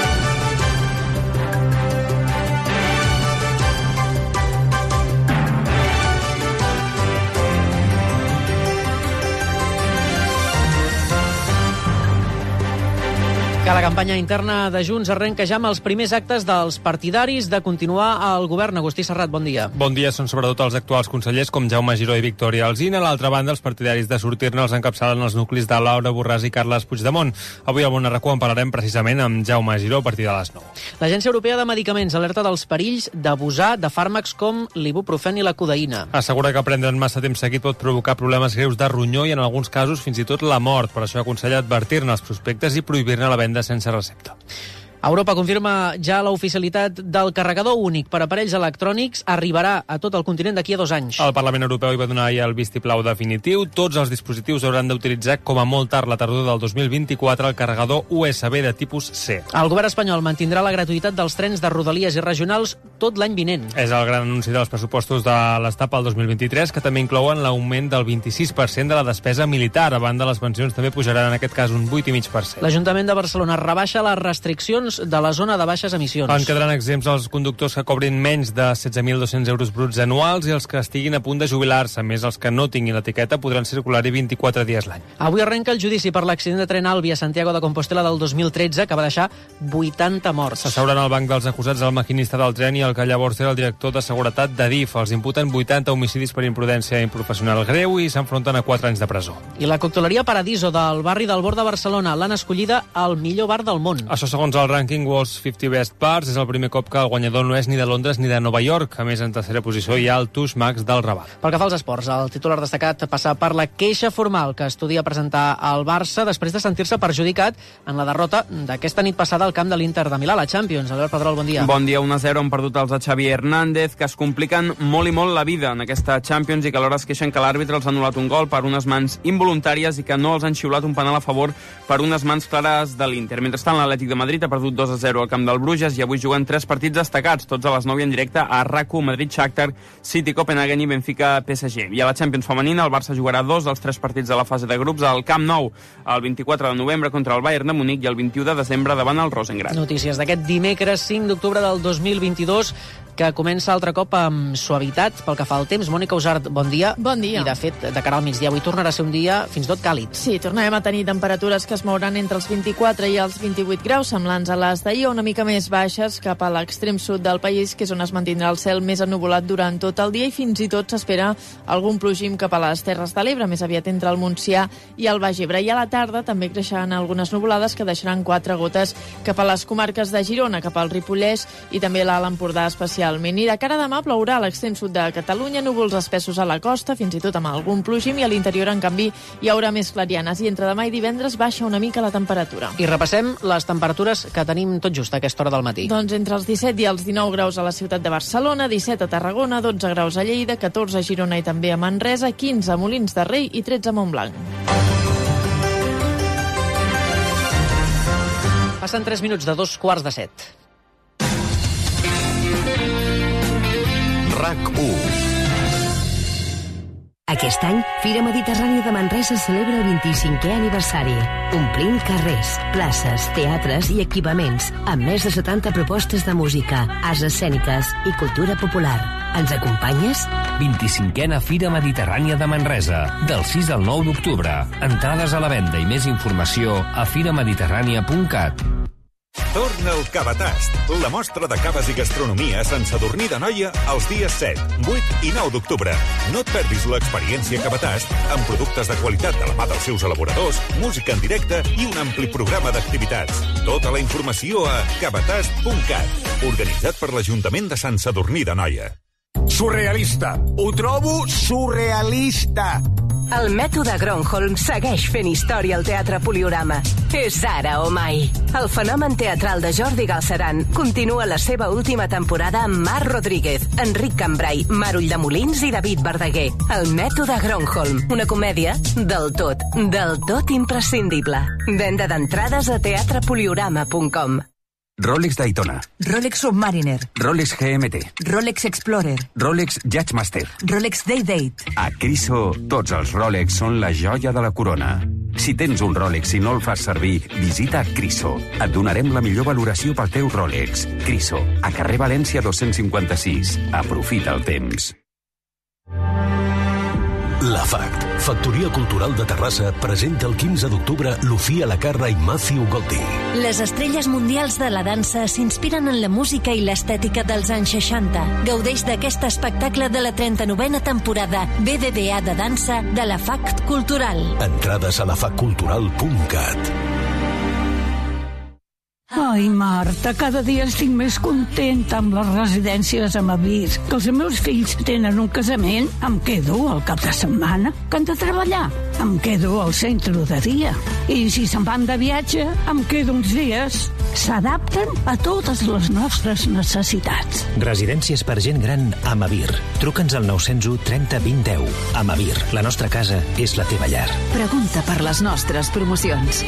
que la campanya interna de Junts arrenca ja amb els primers actes dels partidaris de continuar al govern. Agustí Serrat, bon dia. Bon dia, són sobretot els actuals consellers com Jaume Giró i Victòria Alsina. A l'altra banda, els partidaris de sortir-ne els encapçalen els nuclis de Laura Borràs i Carles Puigdemont. Avui al Món Arracó en parlarem precisament amb Jaume Giró a partir de les nou. L'Agència Europea de Medicaments alerta dels perills d'abusar de fàrmacs com l'ibuprofen i la codeïna. Assegura que prendre'n massa temps seguit pot provocar problemes greus de ronyó i en alguns casos fins i tot la mort. Per això aconsella advertir-ne els prospectes i prohibir-ne la venda sense recepta. Europa confirma ja l'oficialitat del carregador únic per aparells electrònics. Arribarà a tot el continent d'aquí a dos anys. El Parlament Europeu hi va donar ja el vistiplau definitiu. Tots els dispositius hauran d'utilitzar com a molt tard la tardor del dos mil vint-i-quatre el carregador U S B de tipus C. El govern espanyol mantindrà la gratuïtat dels trens de rodalies i regionals tot l'any vinent. És el gran anunci dels pressupostos de l'Estat pel dos mil vint-i-tres, que també inclouen l'augment del vint-i-sis per cent de la despesa militar. A banda, les pensions també pujaran en aquest cas un vuit coma cinc per cent. L'Ajuntament de Barcelona rebaixa les restriccions de la zona de baixes emissions. En quedaran exempts els conductors que cobrin menys de setze mil dos-cents euros bruts anuals i els que estiguin a punt de jubilar-se. A més, els que no tinguin l'etiqueta podran circular-hi vint-i-quatre dies l'any. Avui arrenca el judici per l'accident de tren Albi a Santiago de Compostela del dos mil tretze, que va deixar vuitanta morts. S'asseuran al banc dels acusats el maquinista del tren i el que llavors era el director de seguretat de D I F. Els imputen vuitanta homicidis per imprudència improfessional greu i s'enfronten a quatre anys de presó. I la cocteleria Paradiso del barri del Bord de Barcelona l'han escollida al millor bar del món. Això segons el rànquing World's cinquanta Best Bars, és el primer cop que el guanyador no és ni de Londres ni de Nova York. A més, en tercera posició hi ha el Tush Max del Raval. Pel que fa als esports, el titular destacat passa per la queixa formal que estudia presentar al Barça després de sentir-se perjudicat en la derrota d'aquesta nit passada al camp de l'Inter de Milà, la Champions. Albert Pedrol, bon dia. Bon dia, un a zero han perdut els de Xavi Hernández, que es compliquen molt i molt la vida en aquesta Champions i que alhora es queixen que l'àrbitre els ha anul·lat un gol per unes mans involuntàries i que no els han xiulat un penal a favor per unes mans clares de l'Inter. Mentrestant, l'Atlètic de Madrid ha perdut dos a zero al camp del Bruges i avui juguen tres partits destacats, tots a les nou i en directe a RAC u, Madrid, Shakhtar, City, Copenhagen i Benfica, P S G. I a la Champions femenina, el Barça jugarà dos dels tres partits de la fase de grups al Camp Nou, el vint-i-quatre de novembre contra el Bayern de Munic i el vint-i-u de desembre davant el Rosengrat. Notícies d'aquest dimecres cinc d'octubre del dos mil vint-i-dos, que comença altre cop amb suavitat pel que fa al temps. Mònica Usart, bon dia. Bon dia. I, de fet, de cara al migdia, avui tornarà a ser un dia fins i tot càlid. Sí, tornarem a tenir temperatures que es mouran entre els vint-i-quatre i els vint-i-vuit graus, semblants a les d'ahir, una mica més baixes cap a l'extrem sud del país, que és on es mantindrà el cel més ennuvolat durant tot el dia i fins i tot s'espera algun plogim cap a les Terres de l'Ebre, més aviat entre el Montsià i el Baix Ebre. I a la tarda també creixeran algunes nuvolades que deixaran quatre gotes cap a les comarques de Girona, cap al Ripollès i també l'Alt Empordà especialment. I de cara a demà plourà a l'extrem sud de Catalunya, núvols espessos a la costa, fins i tot amb algun plogim, i a l'interior, en canvi, hi haurà més clarianes. I entre demà i divendres baixa una mica la temperatura. I repassem les temperatures que tenim tot just a aquesta hora del matí. Doncs entre els disset i els dinou graus a la ciutat de Barcelona, disset a Tarragona, dotze graus a Lleida, catorze a Girona i també a Manresa, quinze a Molins de Rei i tretze a Montblanc. Passen tres minuts de dos quarts de set. RAC u. Aquest any, Fira Mediterrània de Manresa celebra el vint-i-cinquè aniversari, omplint carrers, places, teatres i equipaments, amb més de setanta propostes de música, arts escèniques i cultura popular. Ens acompanyes? vint-i-cinquena Fira Mediterrània de Manresa, del sis al nou d'octubre. Entrades a la venda i més informació a fira mediterrània punt cat. Torna el Cavatast, la mostra de caves i gastronomia a Sant Sadurní d'Anoia els dies set, vuit i nou d'octubre. No et perdis l'experiència Cavatast amb productes de qualitat de la mà dels seus elaboradors, música en directe i un ampli programa d'activitats. Tota la informació a cavatast punt cat, organitzat per l'Ajuntament de Sant Sadurní d'Anoia. Surrealista. Ho trobo surrealista. El mètode Gronholm segueix fent història al Teatre Poliorama. És ara o mai. El fenomen teatral de Jordi Galceran continua la seva última temporada amb Marc Rodríguez, Enric Cambrai, Mar Ulldemolins i David Verdaguer. El mètode Gronholm, una comèdia del tot, del tot imprescindible. Venda d'entrades a teatre poliorama punt com. Rolex Daytona, Rolex Submariner, Rolex G M T, Rolex Explorer, Rolex Judgemaster. Rolex Day-Date. A Criso, tots els Rolex són la joia de la corona. Si tens un Rolex i no el fas servir, visita Criso. Et donarem la millor valoració pel teu Rolex. Criso, a carrer València dos-cents cinquanta-sis. Aprofita el temps. La FACT, Factoria Cultural de Terrassa, presenta el quinze d'octubre Lucía Lacarra i Matthew Golding. Les estrelles mundials de la dansa s'inspiren en la música i l'estètica dels anys seixanta. Gaudeix d'aquest espectacle de la trenta-novena temporada B B V A de dansa de la FACT Cultural. Entrades a la fac cultural punt cat. Ai, Marta, cada dia estic més contenta amb les residències a Mavir. Que els meus fills tenen un casament, em quedo al cap de setmana. Que han de treballar, em quedo al centre de dia. I si se'n van de viatge, em quedo uns dies. S'adapten a totes les nostres necessitats. Residències per gent gran a Mavir. Truca'ns al nou cents u trenta vint deu. A Mavir, la nostra casa és la teva llar. Pregunta per les nostres promocions.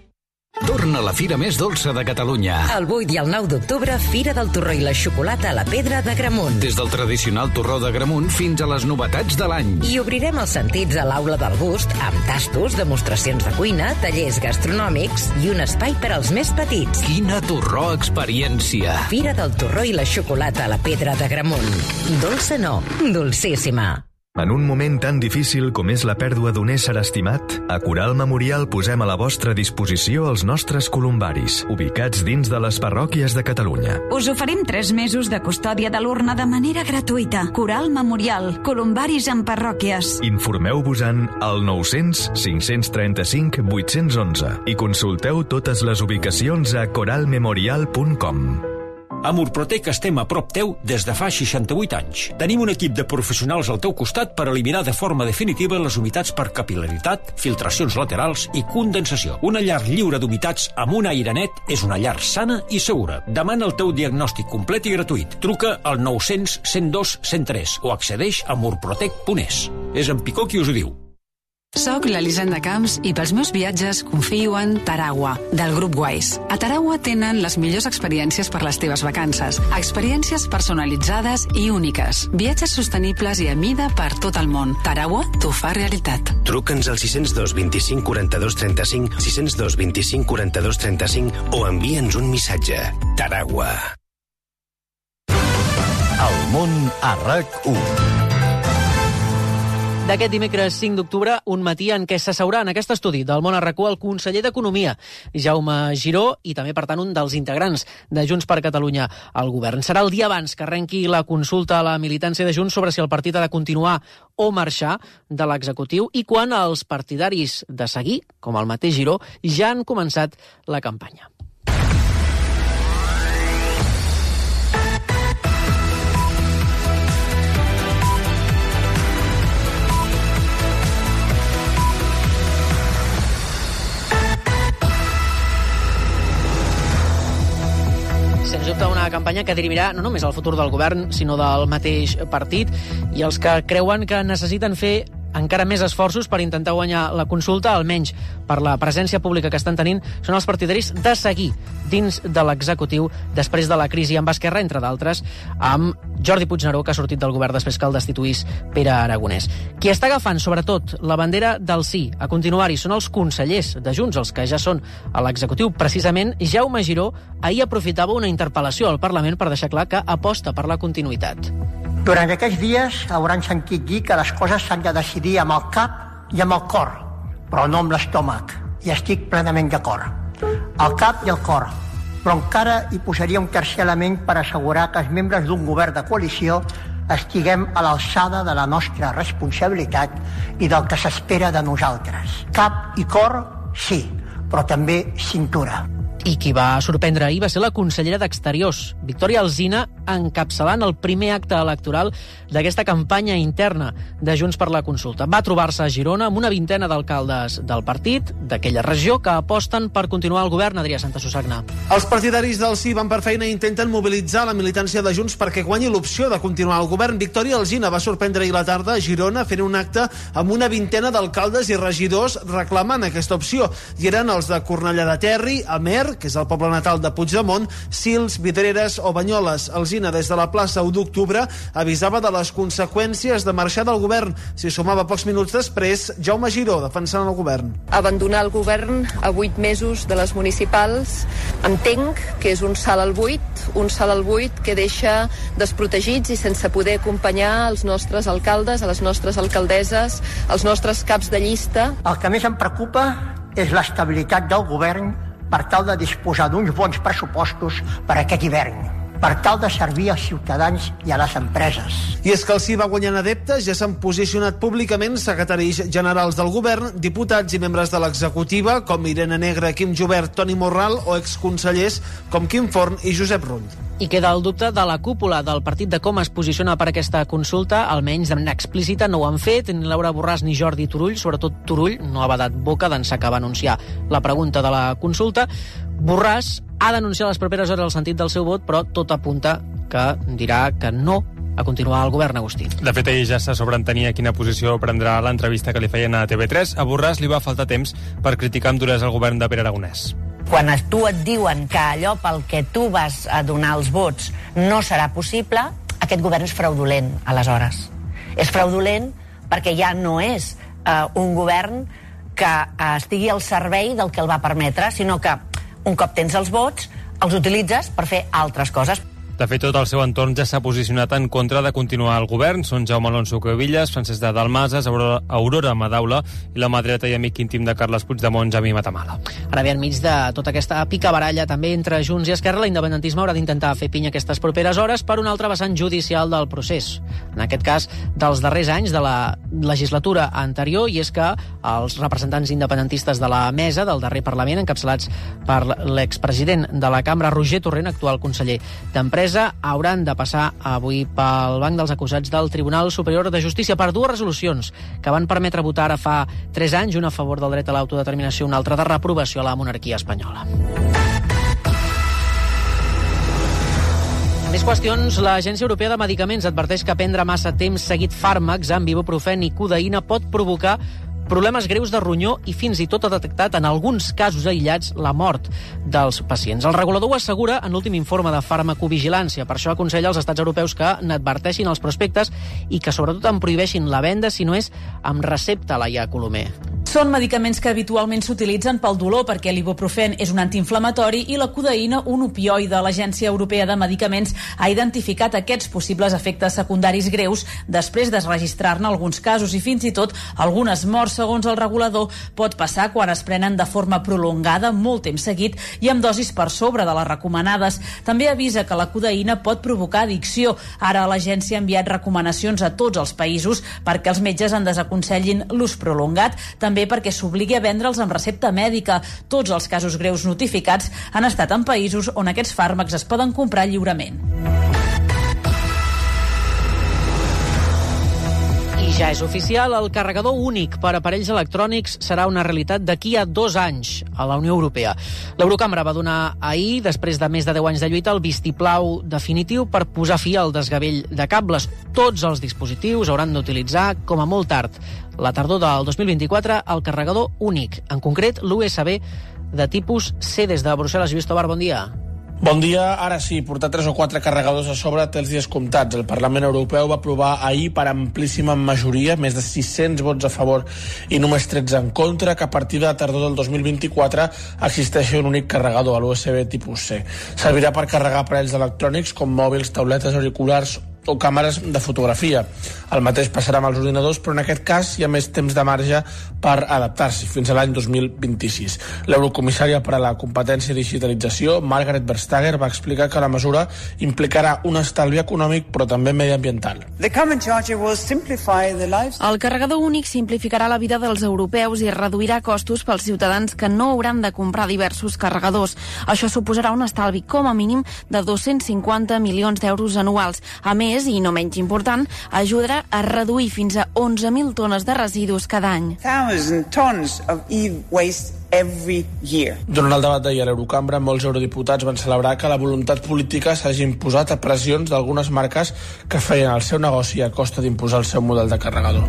Torna la fira més dolça de Catalunya. El vuit i el nou d'octubre, Fira del Torró i la Xocolata a la Pedra d'Agramunt. Des del tradicional torró d'Agramunt fins a les novetats de l'any. I obrirem els sentits a l'Aula del Gust amb tastos, demostracions de cuina, tallers gastronòmics i un espai per als més petits. Quina torró experiència! Fira del Torró i la Xocolata a la Pedra d'Agramunt. Dolça no, dolcíssima. En un moment tan difícil com és la pèrdua d'un ésser estimat, a Coral Memorial posem a la vostra disposició els nostres columbaris, ubicats dins de les parròquies de Catalunya. Us oferim tres mesos de custòdia de l'urna de manera gratuïta. Coral Memorial, columbaris en parròquies. Informeu-vos-en al nou-cents cinc-cents trenta-cinc vuit-cents onze i consulteu totes les ubicacions a coral memorial punt com. A Murprotec estem a prop teu des de fa seixanta-vuit anys. Tenim un equip de professionals al teu costat per eliminar de forma definitiva les humitats per capil·laritat, filtracions laterals i condensació. Una llar lliure d'humitats amb un aire net és una llar sana i segura. Demana el teu diagnòstic complet i gratuït. Truca al nou-cents cent dos cent tres o accedeix a murprotec punt es. És en Picó qui us ho diu. Soc l'Elisenda Camps i pels meus viatges confio en Taragua, del grup Wise. A Taragua tenen les millors experiències per les teves vacances. Experiències personalitzades i úniques. Viatges sostenibles i a mida per tot el món. Taragua t'ho fa realitat. Truca'ns al sis zero dos vint-i-cinc quaranta-dos trenta-cinc, sis zero dos vint-i-cinc quaranta-dos trenta-cinc o envia'ns un missatge. Taragua. El món a RAC u. D'aquest dimecres cinc d'octubre, un matí en què s'asseurà en aquest estudi del món a RAC u el conseller d'Economia, Jaume Giró, i també, per tant, un dels integrants de Junts per Catalunya al govern. Serà el dia abans que arrenqui la consulta a la militància de Junts sobre si el partit ha de continuar o marxar de l'executiu i quan els partidaris de seguir, com el mateix Giró, ja han començat la campanya. Sens dubte una campanya que dirimirà no només el futur del govern, sinó del mateix partit, i els que creuen que necessiten fer encara més esforços per intentar guanyar la consulta, almenys per la presència pública que estan tenint, són els partidaris de seguir dins de l'executiu després de la crisi amb Esquerra, entre d'altres, amb Jordi Puigneró, que ha sortit del govern després que el destituís Pere Aragonès. Qui està agafant, sobretot, la bandera del sí a continuar-hi són els consellers de Junts, els que ja són a l'executiu. Precisament, Jaume Giró ahir aprofitava una interpel·lació al Parlament per deixar clar que aposta per la continuïtat. Durant aquests dies hauran sentit dir que les coses s'han de decidir amb el cap i amb el cor, però no amb l'estómac, i estic plenament d'acord. El cap i el cor, però encara hi posaria un tercer element per assegurar que els membres d'un govern de coalició estiguem a l'alçada de la nostra responsabilitat i del que s'espera de nosaltres. Cap i cor, sí, però també cintura. I qui va sorprendre ahir va ser la consellera d'Exteriors, Victòria Alsina, encapçalant el primer acte electoral d'aquesta campanya interna de Junts per la Consulta. Va trobar-se a Girona amb una vintena d'alcaldes del partit, d'aquella regió, que aposten per continuar el govern. Adrià Santasusagna. Els partidaris del sí van per feina i intenten mobilitzar la militància de Junts perquè guanyi l'opció de continuar el govern. Victòria Alsina va sorprendre ahir la tarda a Girona fent un acte amb una vintena d'alcaldes i regidors reclamant aquesta opció. I eren els de Cornellà de Terri, Amer, que és el poble natal de Puigdemont, Sils, Vidreres o Banyoles. Alsina, des de la plaça u d'octubre, avisava de les conseqüències de marxar del govern. S'hi sumava pocs minuts després Jaume Giró, defensant el govern. Abandonar el govern a vuit mesos de les municipals entenc que és un salt al buit, un salt al buit que deixa desprotegits i sense poder acompanyar els nostres alcaldes, a les nostres alcaldesses, els nostres caps de llista. El que més em preocupa és l'estabilitat del govern per tal de disposar d'uns bons pressupostos per a aquest hivern, per tal de servir als ciutadans i a les empreses. I és que el sí va guanyant adeptes, ja s'han posicionat públicament secretaris generals del govern, diputats i membres de l'executiva, com Irene Negre, Quim Jubert, Toni Morral, o exconsellers com Quim Forn i Josep Rull. I queda el dubte de la cúpula del partit de com es posiciona per aquesta consulta, almenys de manera explícita no ho han fet, ni Laura Borràs ni Jordi Turull, sobretot Turull no ha badat boca d'ençà que va anunciar la pregunta de la consulta. Borràs ha d'anunciar les properes hores el sentit del seu vot, però tot apunta que dirà que no a continuar al govern, Agustí. De fet, ahir ja se sobreentenia quina posició prendrà l'entrevista que li feien a T V tres. A Borràs li va faltar temps per criticar amb duresa el govern de Pere Aragonès. Quan a tu et diuen que allò pel que tu vas a donar els vots no serà possible, aquest govern és fraudulent, aleshores. És fraudulent perquè ja no és eh, un govern que eh, estigui al servei del que el va permetre, sinó que un cop tens els vots, els utilitzes per fer altres coses. De fet, tot el seu entorn ja s'ha posicionat en contra de continuar el govern. Són Jaume Alonso Cuevillas, Francesc de Dalmases, Aurora, Aurora Madaula i la mà dreta i amic íntim de Carles Puigdemont, Jamí Matamala. Ara bé, enmig de tota aquesta picabaralla també entre Junts i Esquerra, l'independentisme haurà d'intentar fer pinya aquestes properes hores per un altre vessant judicial del procés. En aquest cas, dels darrers anys de la legislatura anterior, i és que els representants independentistes de la mesa del darrer Parlament, encapçalats per l'expresident de la cambra, Roger Torrent, actual conseller d'Empresa, hauran de passar avui pel banc dels acusats del Tribunal Superior de Justícia per dues resolucions que van permetre votar ara fa tres anys, una a favor del dret a l'autodeterminació, una altra de reprovació a la monarquia espanyola. En més qüestions, l'Agència Europea de Medicaments adverteix que prendre massa temps seguit fàrmacs amb ibuprofèn i codeïna pot provocar problemes greus de ronyó i fins i tot ha detectat en alguns casos aïllats la mort dels pacients. El regulador ho assegura en l'últim informe de farmacovigilància. Per això aconsella als estats europeus que n'adverteixin els prospectes i que sobretot en prohibeixin la venda si no és amb recepta, Laia Colomer. Són medicaments que habitualment s'utilitzen pel dolor perquè l'ibuprofèn és un antiinflamatori i la codeïna un opioide. L'Agència Europea de Medicaments ha identificat aquests possibles efectes secundaris greus després de registrar-ne alguns casos i fins i tot algunes morts. Segons el regulador, pot passar quan es prenen de forma prolongada, molt temps seguit i amb dosis per sobre de les recomanades. També avisa que la codeïna pot provocar addicció. Ara l'agència ha enviat recomanacions a tots els països perquè els metges en desaconsellin l'ús prolongat, també perquè s'obligui a vendre'ls amb recepta mèdica. Tots els casos greus notificats han estat en països on aquests fàrmacs es poden comprar lliurement. I ja és oficial, el carregador únic per aparells electrònics serà una realitat d'aquí a dos anys a la Unió Europea. L'Eurocambra va donar ahir, després de més de deu anys de lluita, el vistiplau definitiu per posar fi al desgavell de cables. Tots els dispositius hauran d'utilitzar, com a molt tard, la tardor del dos mil vint-i-quatre, el carregador únic, en concret l'U S B de tipus C. Des de Brussel·les, Lluís Tobar, bon dia. Bon dia. Ara sí, portar tres o quatre carregadors a sobre té els dies comptats. El Parlament Europeu va aprovar ahir per amplíssima majoria, més de sis-cents vots a favor i només tretze en contra, que a partir de la tardor del dos mil vint-i-quatre existeixi un únic carregador, l'U S B tipus C. Servirà per carregar aparells electrònics com mòbils, tauletes, auriculars o càmeres de fotografia. El mateix passarà amb els ordinadors, però en aquest cas hi ha més temps de marge per adaptar-s'hi fins a l'any dos mil vint-i-sis. L'eurocomissària per a la competència i digitalització, Margaret Vestager, va explicar que la mesura implicarà un estalvi econòmic però també mediambiental. El carregador únic simplificarà la vida dels europeus i reduirà costos pels ciutadans que no hauran de comprar diversos carregadors. Això suposarà un estalvi com a mínim de dos-cents cinquanta milions d'euros anuals. A més, i no menys important, ajudarà a reduir fins a onze mil tones de residus cada any. Durant el debat d'ahir a l'Eurocambra, molts eurodiputats van celebrar que la voluntat política s'hagi imposat a pressions d'algunes marques que feien el seu negoci a costa d'imposar el seu model de carregador.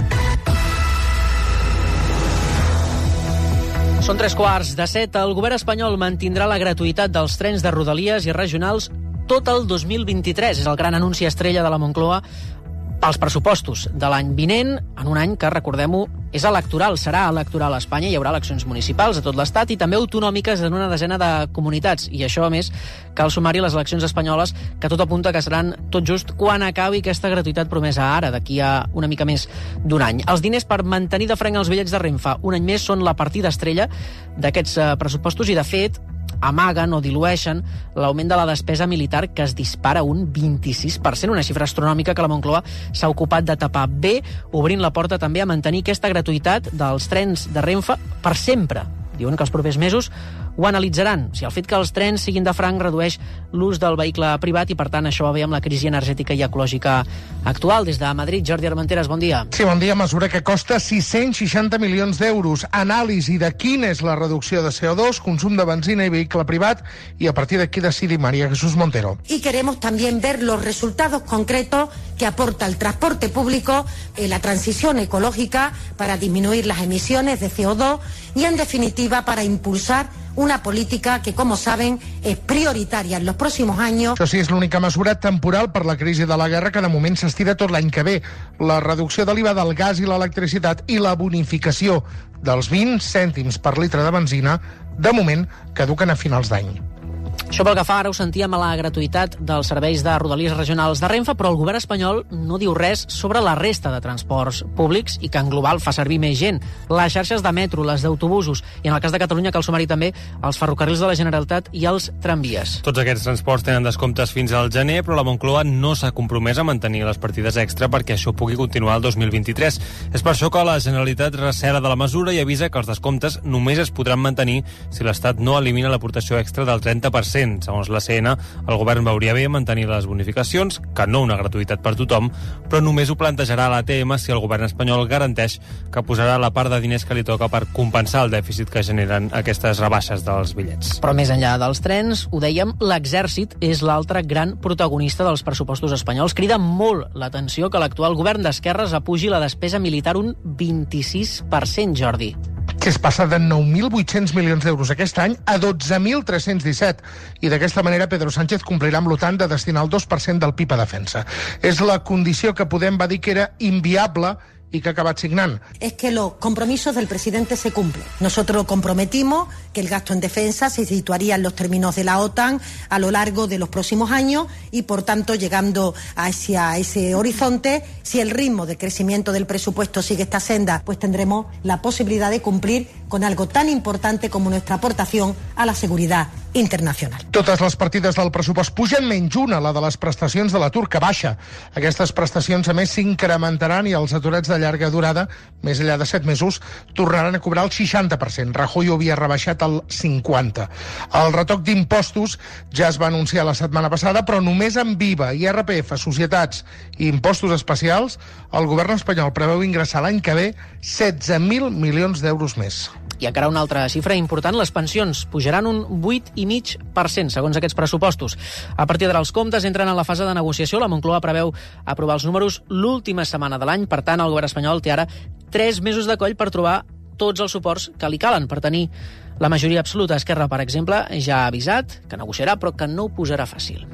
Són tres quarts de set. El govern espanyol mantindrà la gratuïtat dels trens de Rodalies i regionals tot el dos mil vint-i-tres. És el gran anunci estrella de la Moncloa pels pressupostos de l'any vinent, en un any que, recordem-ho, és electoral, serà electoral a Espanya. Hi haurà eleccions municipals a tot l'Estat i també autonòmiques en una desena de comunitats. I això, a més, cal sumar-hi les eleccions espanyoles, que tot apunta que seran tot just quan acabi aquesta gratuïtat promesa ara, d'aquí a una mica més d'un any. Els diners per mantenir de franc els bitllets de Renfe un any més són la partida estrella d'aquests pressupostos i, de fet, amaguen o dilueixen l'augment de la despesa militar, que es dispara un vint-i-sis per cent, una xifra astronòmica que la Moncloa s'ha ocupat de tapar bé, obrint la porta també a mantenir aquesta gratuïtat dels trens de Renfe per sempre. Diuen que els propers mesos ho analitzaran. Si el fet que els trens siguin de franc redueix l'ús del vehicle privat i, per tant, això va bé amb la crisi energètica i ecològica actual. Des de Madrid, Jordi Armenteres, bon dia. Sí, bon dia. Mesura que costa sis-cents seixanta milions d'euros. Anàlisi de quina és la reducció de C O dos, consum de benzina i vehicle privat, i a partir d'aquí decidi María Jesús Montero. Y queremos también ver los resultados concretos que aporta el transporte público en la transición ecológica para disminuir las emisiones de C O dos y, en definitiva, para impulsar una política que, como saben, es prioritaria en los próximos años. Això sí, és l'única mesura temporal per la crisi de la guerra que de moment s'estira tot l'any que ve. La reducció de l'I V A del gas i l'electricitat i la bonificació dels vint cèntims per litre de benzina, de moment, caduquen a finals d'any. Això pel que fa, ara ho sentíem, a la gratuïtat dels serveis de rodalies regionals de Renfe, però el govern espanyol no diu res sobre la resta de transports públics i que en global fa servir més gent. Les xarxes de metro, les d'autobusos, i en el cas de Catalunya cal sumar-hi també els ferrocarrils de la Generalitat i els tramvies. Tots aquests transports tenen descomptes fins al gener, però la Moncloa no s'ha compromès a mantenir les partides extra perquè això pugui continuar el dos mil vint-i-tres. És per això que la Generalitat recela de la mesura i avisa que els descomptes només es podran mantenir si l'Estat no elimina l'aportació extra del trenta per cent. Segons la C N, el govern veuria bé mantenir les bonificacions, que no una gratuïtat per tothom, però només ho plantejarà a l'A T M si el govern espanyol garanteix que posarà la part de diners que li toca per compensar el dèficit que generen aquestes rebaixes dels bitllets. Però més enllà dels trens, ho dèiem, l'exèrcit és l'altre gran protagonista dels pressupostos espanyols. Crida molt l'atenció que l'actual govern d'esquerres apugi la despesa militar un vint-i-sis per cent, Jordi. Que es passa de nou mil vuit-cents milions d'euros aquest any a dotze mil tres-cents disset. I d'aquesta manera Pedro Sánchez complirà amb l'OTAN de destinar el dos per cent del P I B a defensa. És la condició que Podem va dir que era inviable y que ha acabat signant. Es que los compromisos del presidente se cumplen. Nosotros comprometimos que el gasto en defensa se situaría en los términos de la OTAN a lo largo de los próximos años y, por tanto, llegando hacia ese horizonte, si el ritmo de crecimiento del presupuesto sigue esta senda, pues tendremos la posibilidad de cumplir con algo tan importante como nuestra aportación a la seguridad internacional. Totes les partides del pressupost pugen, menys una, la de les prestacions de l'atur, que baixa. Aquestes prestacions, a més, s'incrementaran i els aturats de llarga durada, més enllà de set mesos, tornaran a cobrar el seixanta per cent. Rajoy ho havia rebaixat al cinquanta per cent. El retoc d'impostos ja es va anunciar la setmana passada, però només amb I V A, I R P F, societats i impostos especials, el govern espanyol preveu ingressar l'any que ve setze mil milions d'euros més. I encara una altra xifra important, les pensions pujaran un vuit coma cinc per cent, segons aquests pressupostos. A partir d'ara els comptes entren en la fase de negociació. La Moncloa preveu aprovar els números l'última setmana de l'any. Per tant, el govern espanyol té ara tres mesos de coll per trobar tots els suports que li calen per tenir la majoria absoluta. Esquerra, per exemple, ja ha avisat que negociarà, però que no ho posarà fàcil.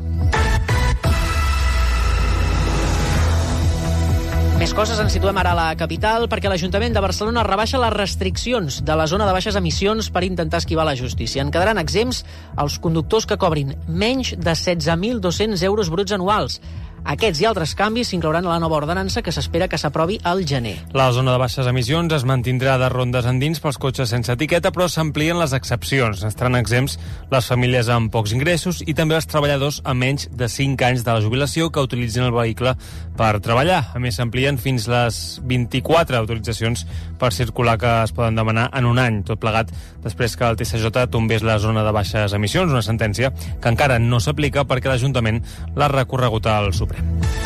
Més coses, ens situem ara a la capital perquè l'Ajuntament de Barcelona rebaixa les restriccions de la zona de baixes emissions per intentar esquivar la justícia. En quedaran exempts els conductors que cobrin menys de setze mil dos-cents euros bruts anuals. Aquests i altres canvis s'inclouran a la nova ordenança que s'espera que s'aprovi al gener. La zona de baixes emissions es mantindrà de rondes endins pels cotxes sense etiqueta, però s'amplien les excepcions. Estaran exempts les famílies amb pocs ingressos i també els treballadors amb menys de cinc anys de la jubilació que utilitzin el vehicle per treballar. A més, s'amplien fins les vint-i-quatre autoritzacions per circular que es poden demanar en un any, tot plegat després que el T S J tombés la zona de baixes emissions, una sentència que encara no s'aplica perquè l'Ajuntament l'ha recorregut al Suprem.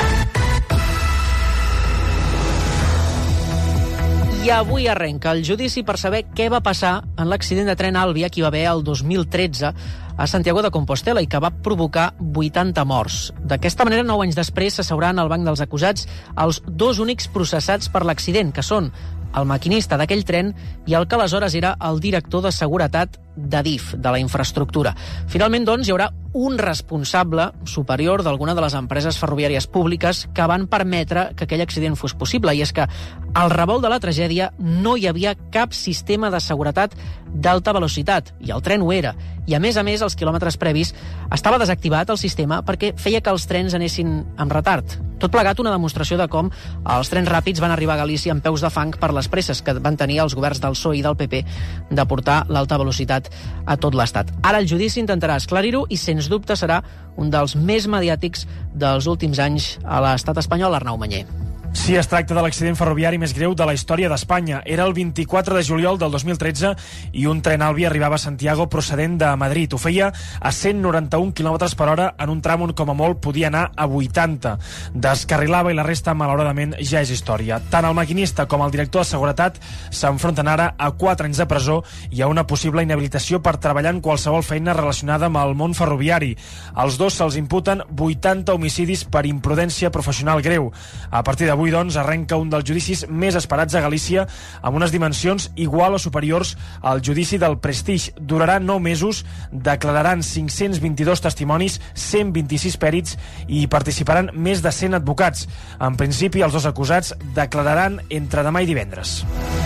I avui arrenca el judici per saber què va passar en l'accident de tren Àlvia que hi va haver el dos mil tretze a Santiago de Compostela i que va provocar vuitanta morts. D'aquesta manera, nou anys després, s'asseuran al banc dels acusats els dos únics processats per l'accident, que són el maquinista d'aquell tren i el que aleshores era el director de seguretat d'Adif, de la infraestructura. Finalment, doncs, hi haurà un responsable superior d'alguna de les empreses ferroviàries públiques que van permetre que aquell accident fos possible, i és que al revolt de la tragèdia no hi havia cap sistema de seguretat d'alta velocitat, i el tren ho era. I, a més a més, als quilòmetres previs estava desactivat el sistema perquè feia que els trens anessin amb retard. Tot plegat una demostració de com els trens ràpids van arribar a Galícia amb peus de fang per les presses que van tenir els governs del P S O E i del P P de portar l'alta velocitat a tot l'Estat. Ara el judici intentarà esclarir-ho i, sens dubte, serà un dels més mediàtics dels últims anys a l'Estat espanyol. Arnau Manyer. Sí, es tracta de l'accident ferroviari més greu de la història d'Espanya. Era el vint-i-quatre de juliol del dos mil tretze i un tren Àlvia arribava a Santiago procedent de Madrid. Ho feia a cent noranta-un quilòmetres per hora en un tram on com a molt podia anar a vuitanta. Descarrilava i la resta, malauradament, ja és història. Tant el maquinista com el director de seguretat s'enfronten ara a quatre anys de presó i a una possible inhabilitació per treballar en qualsevol feina relacionada amb el món ferroviari. Als dos se'ls imputen vuitanta homicidis per imprudència professional greu. A partir d'avui, doncs, arrenca un dels judicis més esperats a Galícia amb unes dimensions igual o superiors al judici del Prestige. Durarà nou mesos, declararan cinc-cents vint-i-dos testimonis, cent vint-i-sis pèrits i participaran més de cent advocats. En principi, els dos acusats declararan entre demà i divendres.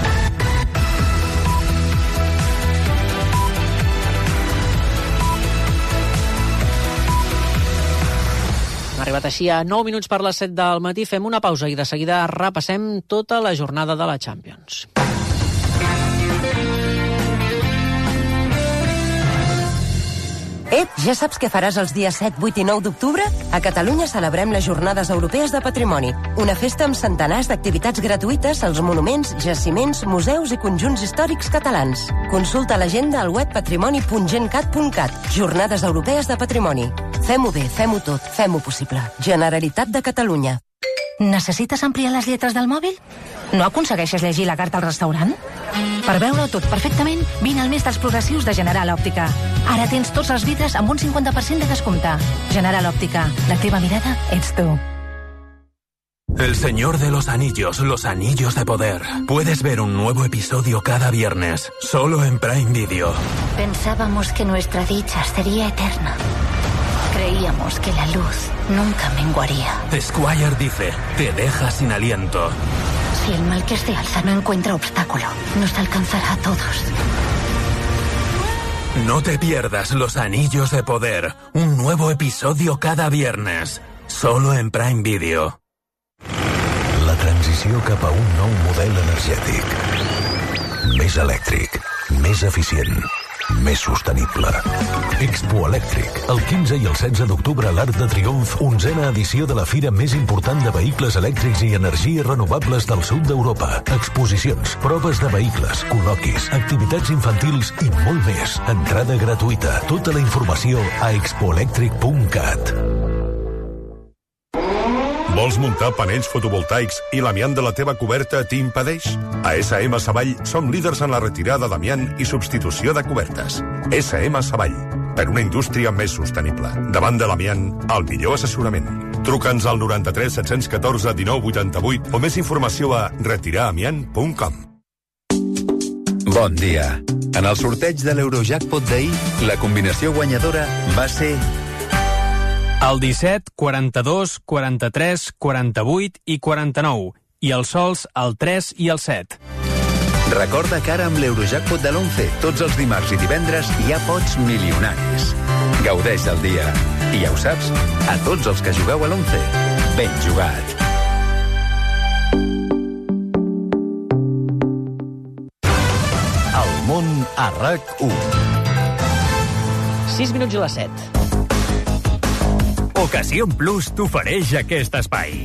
Hem arribat així a nou minuts per les set del matí. Fem una pausa i de seguida repassem tota la jornada de la Champions. Ep, ja saps què faràs els dies set, vuit i nou d'octubre? A Catalunya celebrem les Jornades Europees de Patrimoni, una festa amb centenars d'activitats gratuïtes als monuments, jaciments, museus i conjunts històrics catalans. Consulta l'agenda al web patrimoni punt gencat punt cat. Jornades Europees de Patrimoni. Fem-ho bé, fem-ho tot, fem-ho possible. Generalitat de Catalunya. Necessites ampliar les lletres del mòbil? No aconsegueixes llegir la carta al restaurant? Per veure tot perfectament, vine al mes dels progressius de General Òptica. Ara tens tots els vidres amb un cinquanta per cent de descompte. General Òptica, la teva mirada ets tu. El Señor de los Anillos, los Anillos de Poder. Puedes ver un nuevo episodio cada viernes, solo en Prime Video. Pensábamos que nuestra dicha sería eterna. Creíamos que la luz nunca menguaría. Squire dice, te deja sin aliento. Si el mal que se alza no encuentra obstáculo, nos alcanzará a todos. No te pierdas Los Anillos de Poder, un nuevo episodio cada viernes, solo en Prime Video. La transició cap a un nou model energètic. Més elèctric, més eficient, més sostenible. Expo Elèctric, el quinze i el setze d'octubre a l'Arc de Triomf, onzena edició de la fira més important de vehicles elèctrics i energies renovables del sud d'Europa. Exposicions, proves de vehicles, col·loquis, activitats infantils i molt més. Entrada gratuïta. Tota la informació a expo elèctric punt cat. Vols muntar panells fotovoltaics i l'amiant de la teva coberta t'impedeix? A S M Savall som líders en la retirada d'amiant i substitució de cobertes. S M Savall, per una indústria més sostenible. Davant de l'amiant, el millor assessorament. Truca'ns al noranta-tres set-cents catorze dinou vuitanta-vuit o més informació a retirar amiant punt com. Bon dia. En el sorteig de l'Eurojackpot d'ahir, la combinació guanyadora va ser... El disset, quaranta-dos, quaranta-tres, quaranta-vuit i quaranta-nou. I els sols, el tres i el set. Recorda que ara amb l'Eurojackpot de l'onze, tots els dimarts i divendres hi ha pots milionaris. Gaudeix del dia. I ja ho saps, a tots els que jugueu a l'onze. Ben jugat. El món a RAC u. sis minuts i les set. Ocasión Plus t'ofereix aquest espai.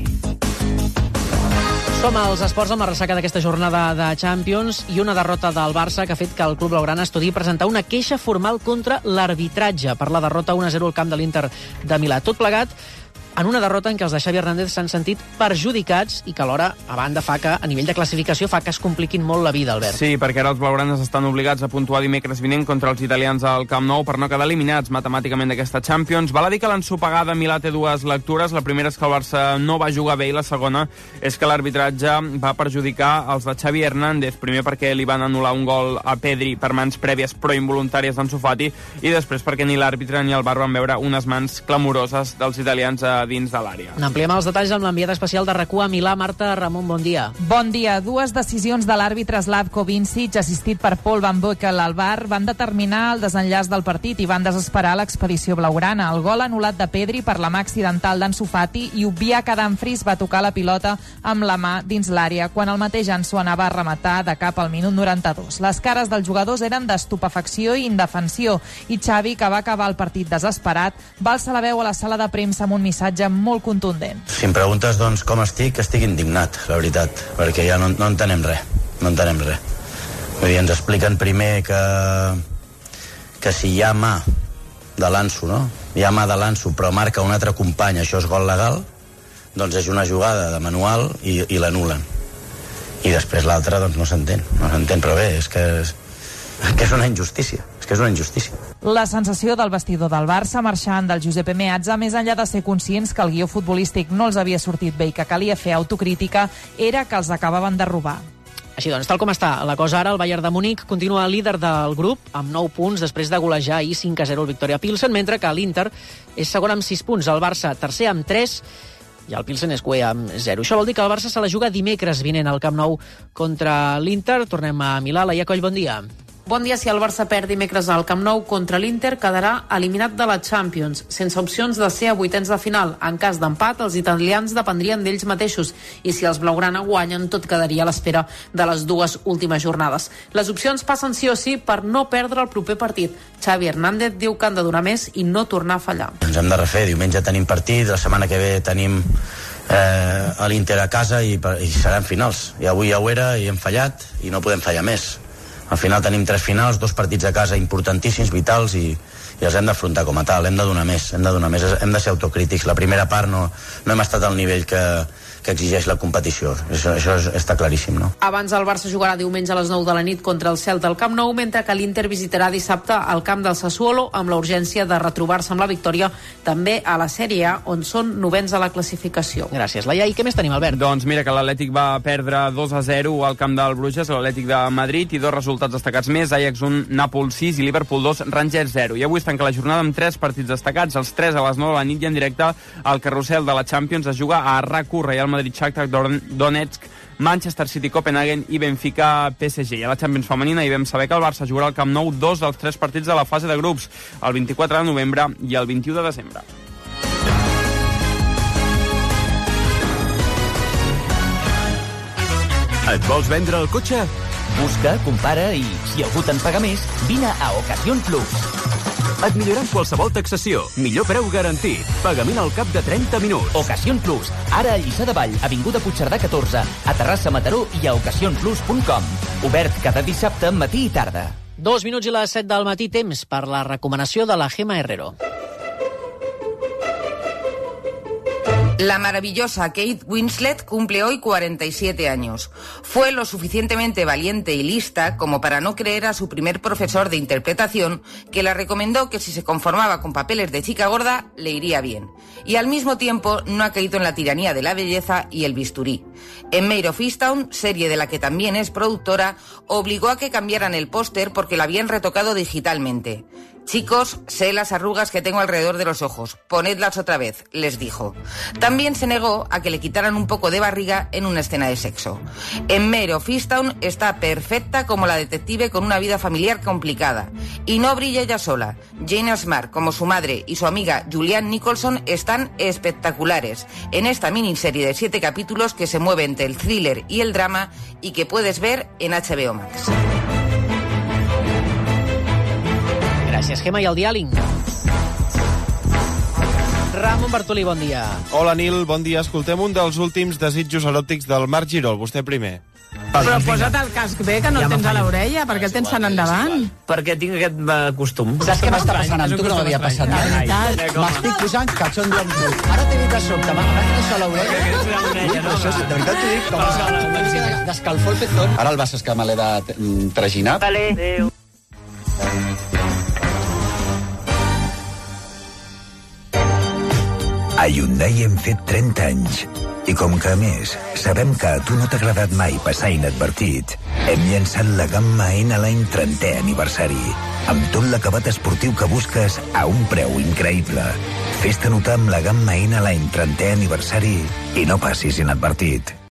Som als esports amb la ressaca d'aquesta jornada de Champions i una derrota del Barça que ha fet que el club blaugrana estudi presentar una queixa formal contra l'arbitratge per la derrota un a zero al camp de l'Inter de Milà. Tot plegat en una derrota en què els de Xavi Hernández s'han sentit perjudicats i que alhora, a banda, fa que, a nivell de classificació, fa que es compliquin molt la vida, Albert. Sí, perquè ara els blaugranes estan obligats a puntuar dimecres vinent contra els italians al Camp Nou per no quedar eliminats matemàticament d'aquesta Champions. Val a dir que l'ensopegada Milà té dues lectures. La primera és que el Barça no va jugar bé i la segona és que l'arbitratge va perjudicar els de Xavi Hernández. Primer perquè li van anul·lar un gol a Pedri per mans prèvies però involuntàries d'Ansu Fati i després perquè ni l'àrbitre ni el V A R van veure unes mans clamoroses dels italians a dins de l'àrea. N'ampliem els detalls amb l'enviada especial de RAC u a Milà. Marta Ramon, bon dia. Bon dia. Dues decisions de l'àrbitre Slavko Vincic, assistit per Paul Van Boekel al V A R, van determinar el desenllaç del partit i van desesperar l'expedició blaugrana. El gol anul·lat de Pedri per la mà accidental d'Ansu Fati i obviar que Dumfries va tocar la pilota amb la mà dins l'àrea quan el mateix Ansu anava a rematar de cap al minut noranta-dos. Les cares dels jugadors eren d'estupefacció i indefensió i Xavi, que va acabar el partit desesperat, va alçar la veu a la sala de premsa amb un missatge molt contundent. Si em preguntes doncs com estic, estic indignat, la veritat, perquè ja no, no entenem res, no entenem res. Vull dir, ens expliquen primer que, que si hi ha mà de l'Ansu, no? Hi ha mà de l'Ansu, però marca un altre company, això és gol legal, doncs és una jugada de manual i, i l'anulen. I després l'altra, doncs no s'entén, no s'entén, però bé, és que és, que és una injustícia, és que és una injustícia. La sensació del vestidor del Barça marxant del Giuseppe Meazza, més enllà de ser conscients que el guió futbolístic no els havia sortit bé i que calia fer autocrítica, era que els acabaven de robar. Així doncs, tal com està la cosa ara, el Bayern de Múnich continua líder del grup amb nou punts després de golejar ahir cinc a zero el Victoria Pilsen, mentre que l'Inter és segon amb sis punts, el Barça tercer amb tres i el Pilsen és cué amb zero. Això vol dir que el Barça se la juga dimecres vinent al Camp Nou contra l'Inter. Tornem a Milà. Laia Coll, bon dia. Bon dia. Si el Barça perd dimecres al Camp Nou contra l'Inter, quedarà eliminat de la Champions, sense opcions de ser a vuitens de final. En cas d'empat, els italians dependrien d'ells mateixos, i si els blaugrana guanyen, tot quedaria a l'espera de les dues últimes jornades. Les opcions passen sí o sí per no perdre el proper partit. Xavi Hernández diu que han de donar més i no tornar a fallar. Ens hem de refer. Diumenge tenim partit, la setmana que ve tenim eh, a l'Inter a casa i, i seran finals. I avui ja ho era i hem fallat i no podem fallar més. Al final tenim tres finals, dos partits a casa importantíssims, vitals, i, i els hem d'afrontar com a tal. Hem de donar més, hem de donar més, hem de ser autocrítics. La primera part no, no hem estat al nivell que, que exigeix la competició. Això, això està claríssim, no? Abans el Barça jugarà diumenge a les nou de la nit contra el Celta al Camp Nou, mentre que l'Inter visitarà dissabte al camp del Sassuolo amb la urgència de retrobar-se amb la victòria també a la Sèrie A, on són novens a la classificació. Gràcies, Laia. I què més tenim, Albert? Doncs mira que l'Atlètic va perdre dos a zero al camp del Bruges, l'Atlètic de Madrid, i dos resultats destacats més: Ajax un, Nàpols sis i Liverpool dos, Rangers zero. I avui es tanca la jornada amb tres partits destacats, els tres a les nou de la nit i en directe al carrusel de la Champions. Es juga a RAC u, Real Madrid, Shakhtar Donetsk, Manchester City, Copenhagen i Benfica P S G. I a la Champions femenina hi vam saber que el Barça jugarà al Camp Nou dos dels tres partits de la fase de grups, el vint-i-quatre de novembre i el vint-i-u de desembre. Et vols vendre el cotxe? Busca, compara i, si algú te'n paga més, vine a Ocasión Plus. Et milloraran qualsevol taxació. Millor preu garantit. Pagament al cap de trenta minuts. Ocasión Plus. Ara a Lliçà de Vall, avinguda Puigcerdà catorze, a Terrassa, Mataró i a ocasión plus punt com. Obert cada dissabte, matí i tarda. Dos minuts i les set del matí, temps per la recomanació de la Gemma Herrero. La maravillosa Kate Winslet cumple hoy cuarenta y siete años. Fue lo suficientemente valiente y lista como para no creer a su primer profesor de interpretación, que le recomendó que si se conformaba con papeles de chica gorda, le iría bien. Y al mismo tiempo no ha caído en la tiranía de la belleza y el bisturí. En Maid of Easttown, serie de la que también es productora, obligó a que cambiaran el póster porque la habían retocado digitalmente. Chicos, sé las arrugas que tengo alrededor de los ojos. Ponedlas otra vez, les dijo. También se negó a que le quitaran un poco de barriga en una escena de sexo. En Mare of Easttown está perfecta como la detective con una vida familiar complicada. Y no brilla ella sola. Jane Smart, como su madre, y su amiga Julianne Nicholson están espectaculares en esta miniserie de siete capítulos que se mueve entre el thriller y el drama y que puedes ver en H B O Max. Gràcies, Gemma, i el diàling. Ramon Bartolí, bon dia. Hola, Nil, bon dia. Escoltem un dels últims desitjos eròtics del Marc Girol. Vostè primer. Però posa't el casc bé, que no el tens a l'orella. Per què el tens tan endavant? Perquè tinc aquest uh, costum. Saps què m'està passant amb tu, que no m'havia passat mai? M'estic posant cachondo amb tu. Ara t'he dit de sobte, m'agafa això a l'orella. Això, de veritat t'ho dic, com d'escalfor el pezón. Ara el vas que me l'he de traginar. Vale, adéu. A Hyundai hem fet trenta anys. I com que, a més, sabem que a tu no t'ha agradat mai passar inadvertit, hem llançat la gamma N-Line trentè aniversari, amb tot l'acabat esportiu que busques a un preu increïble. Fes-te notar amb la gamma N-Line trentè aniversari i no passis inadvertit.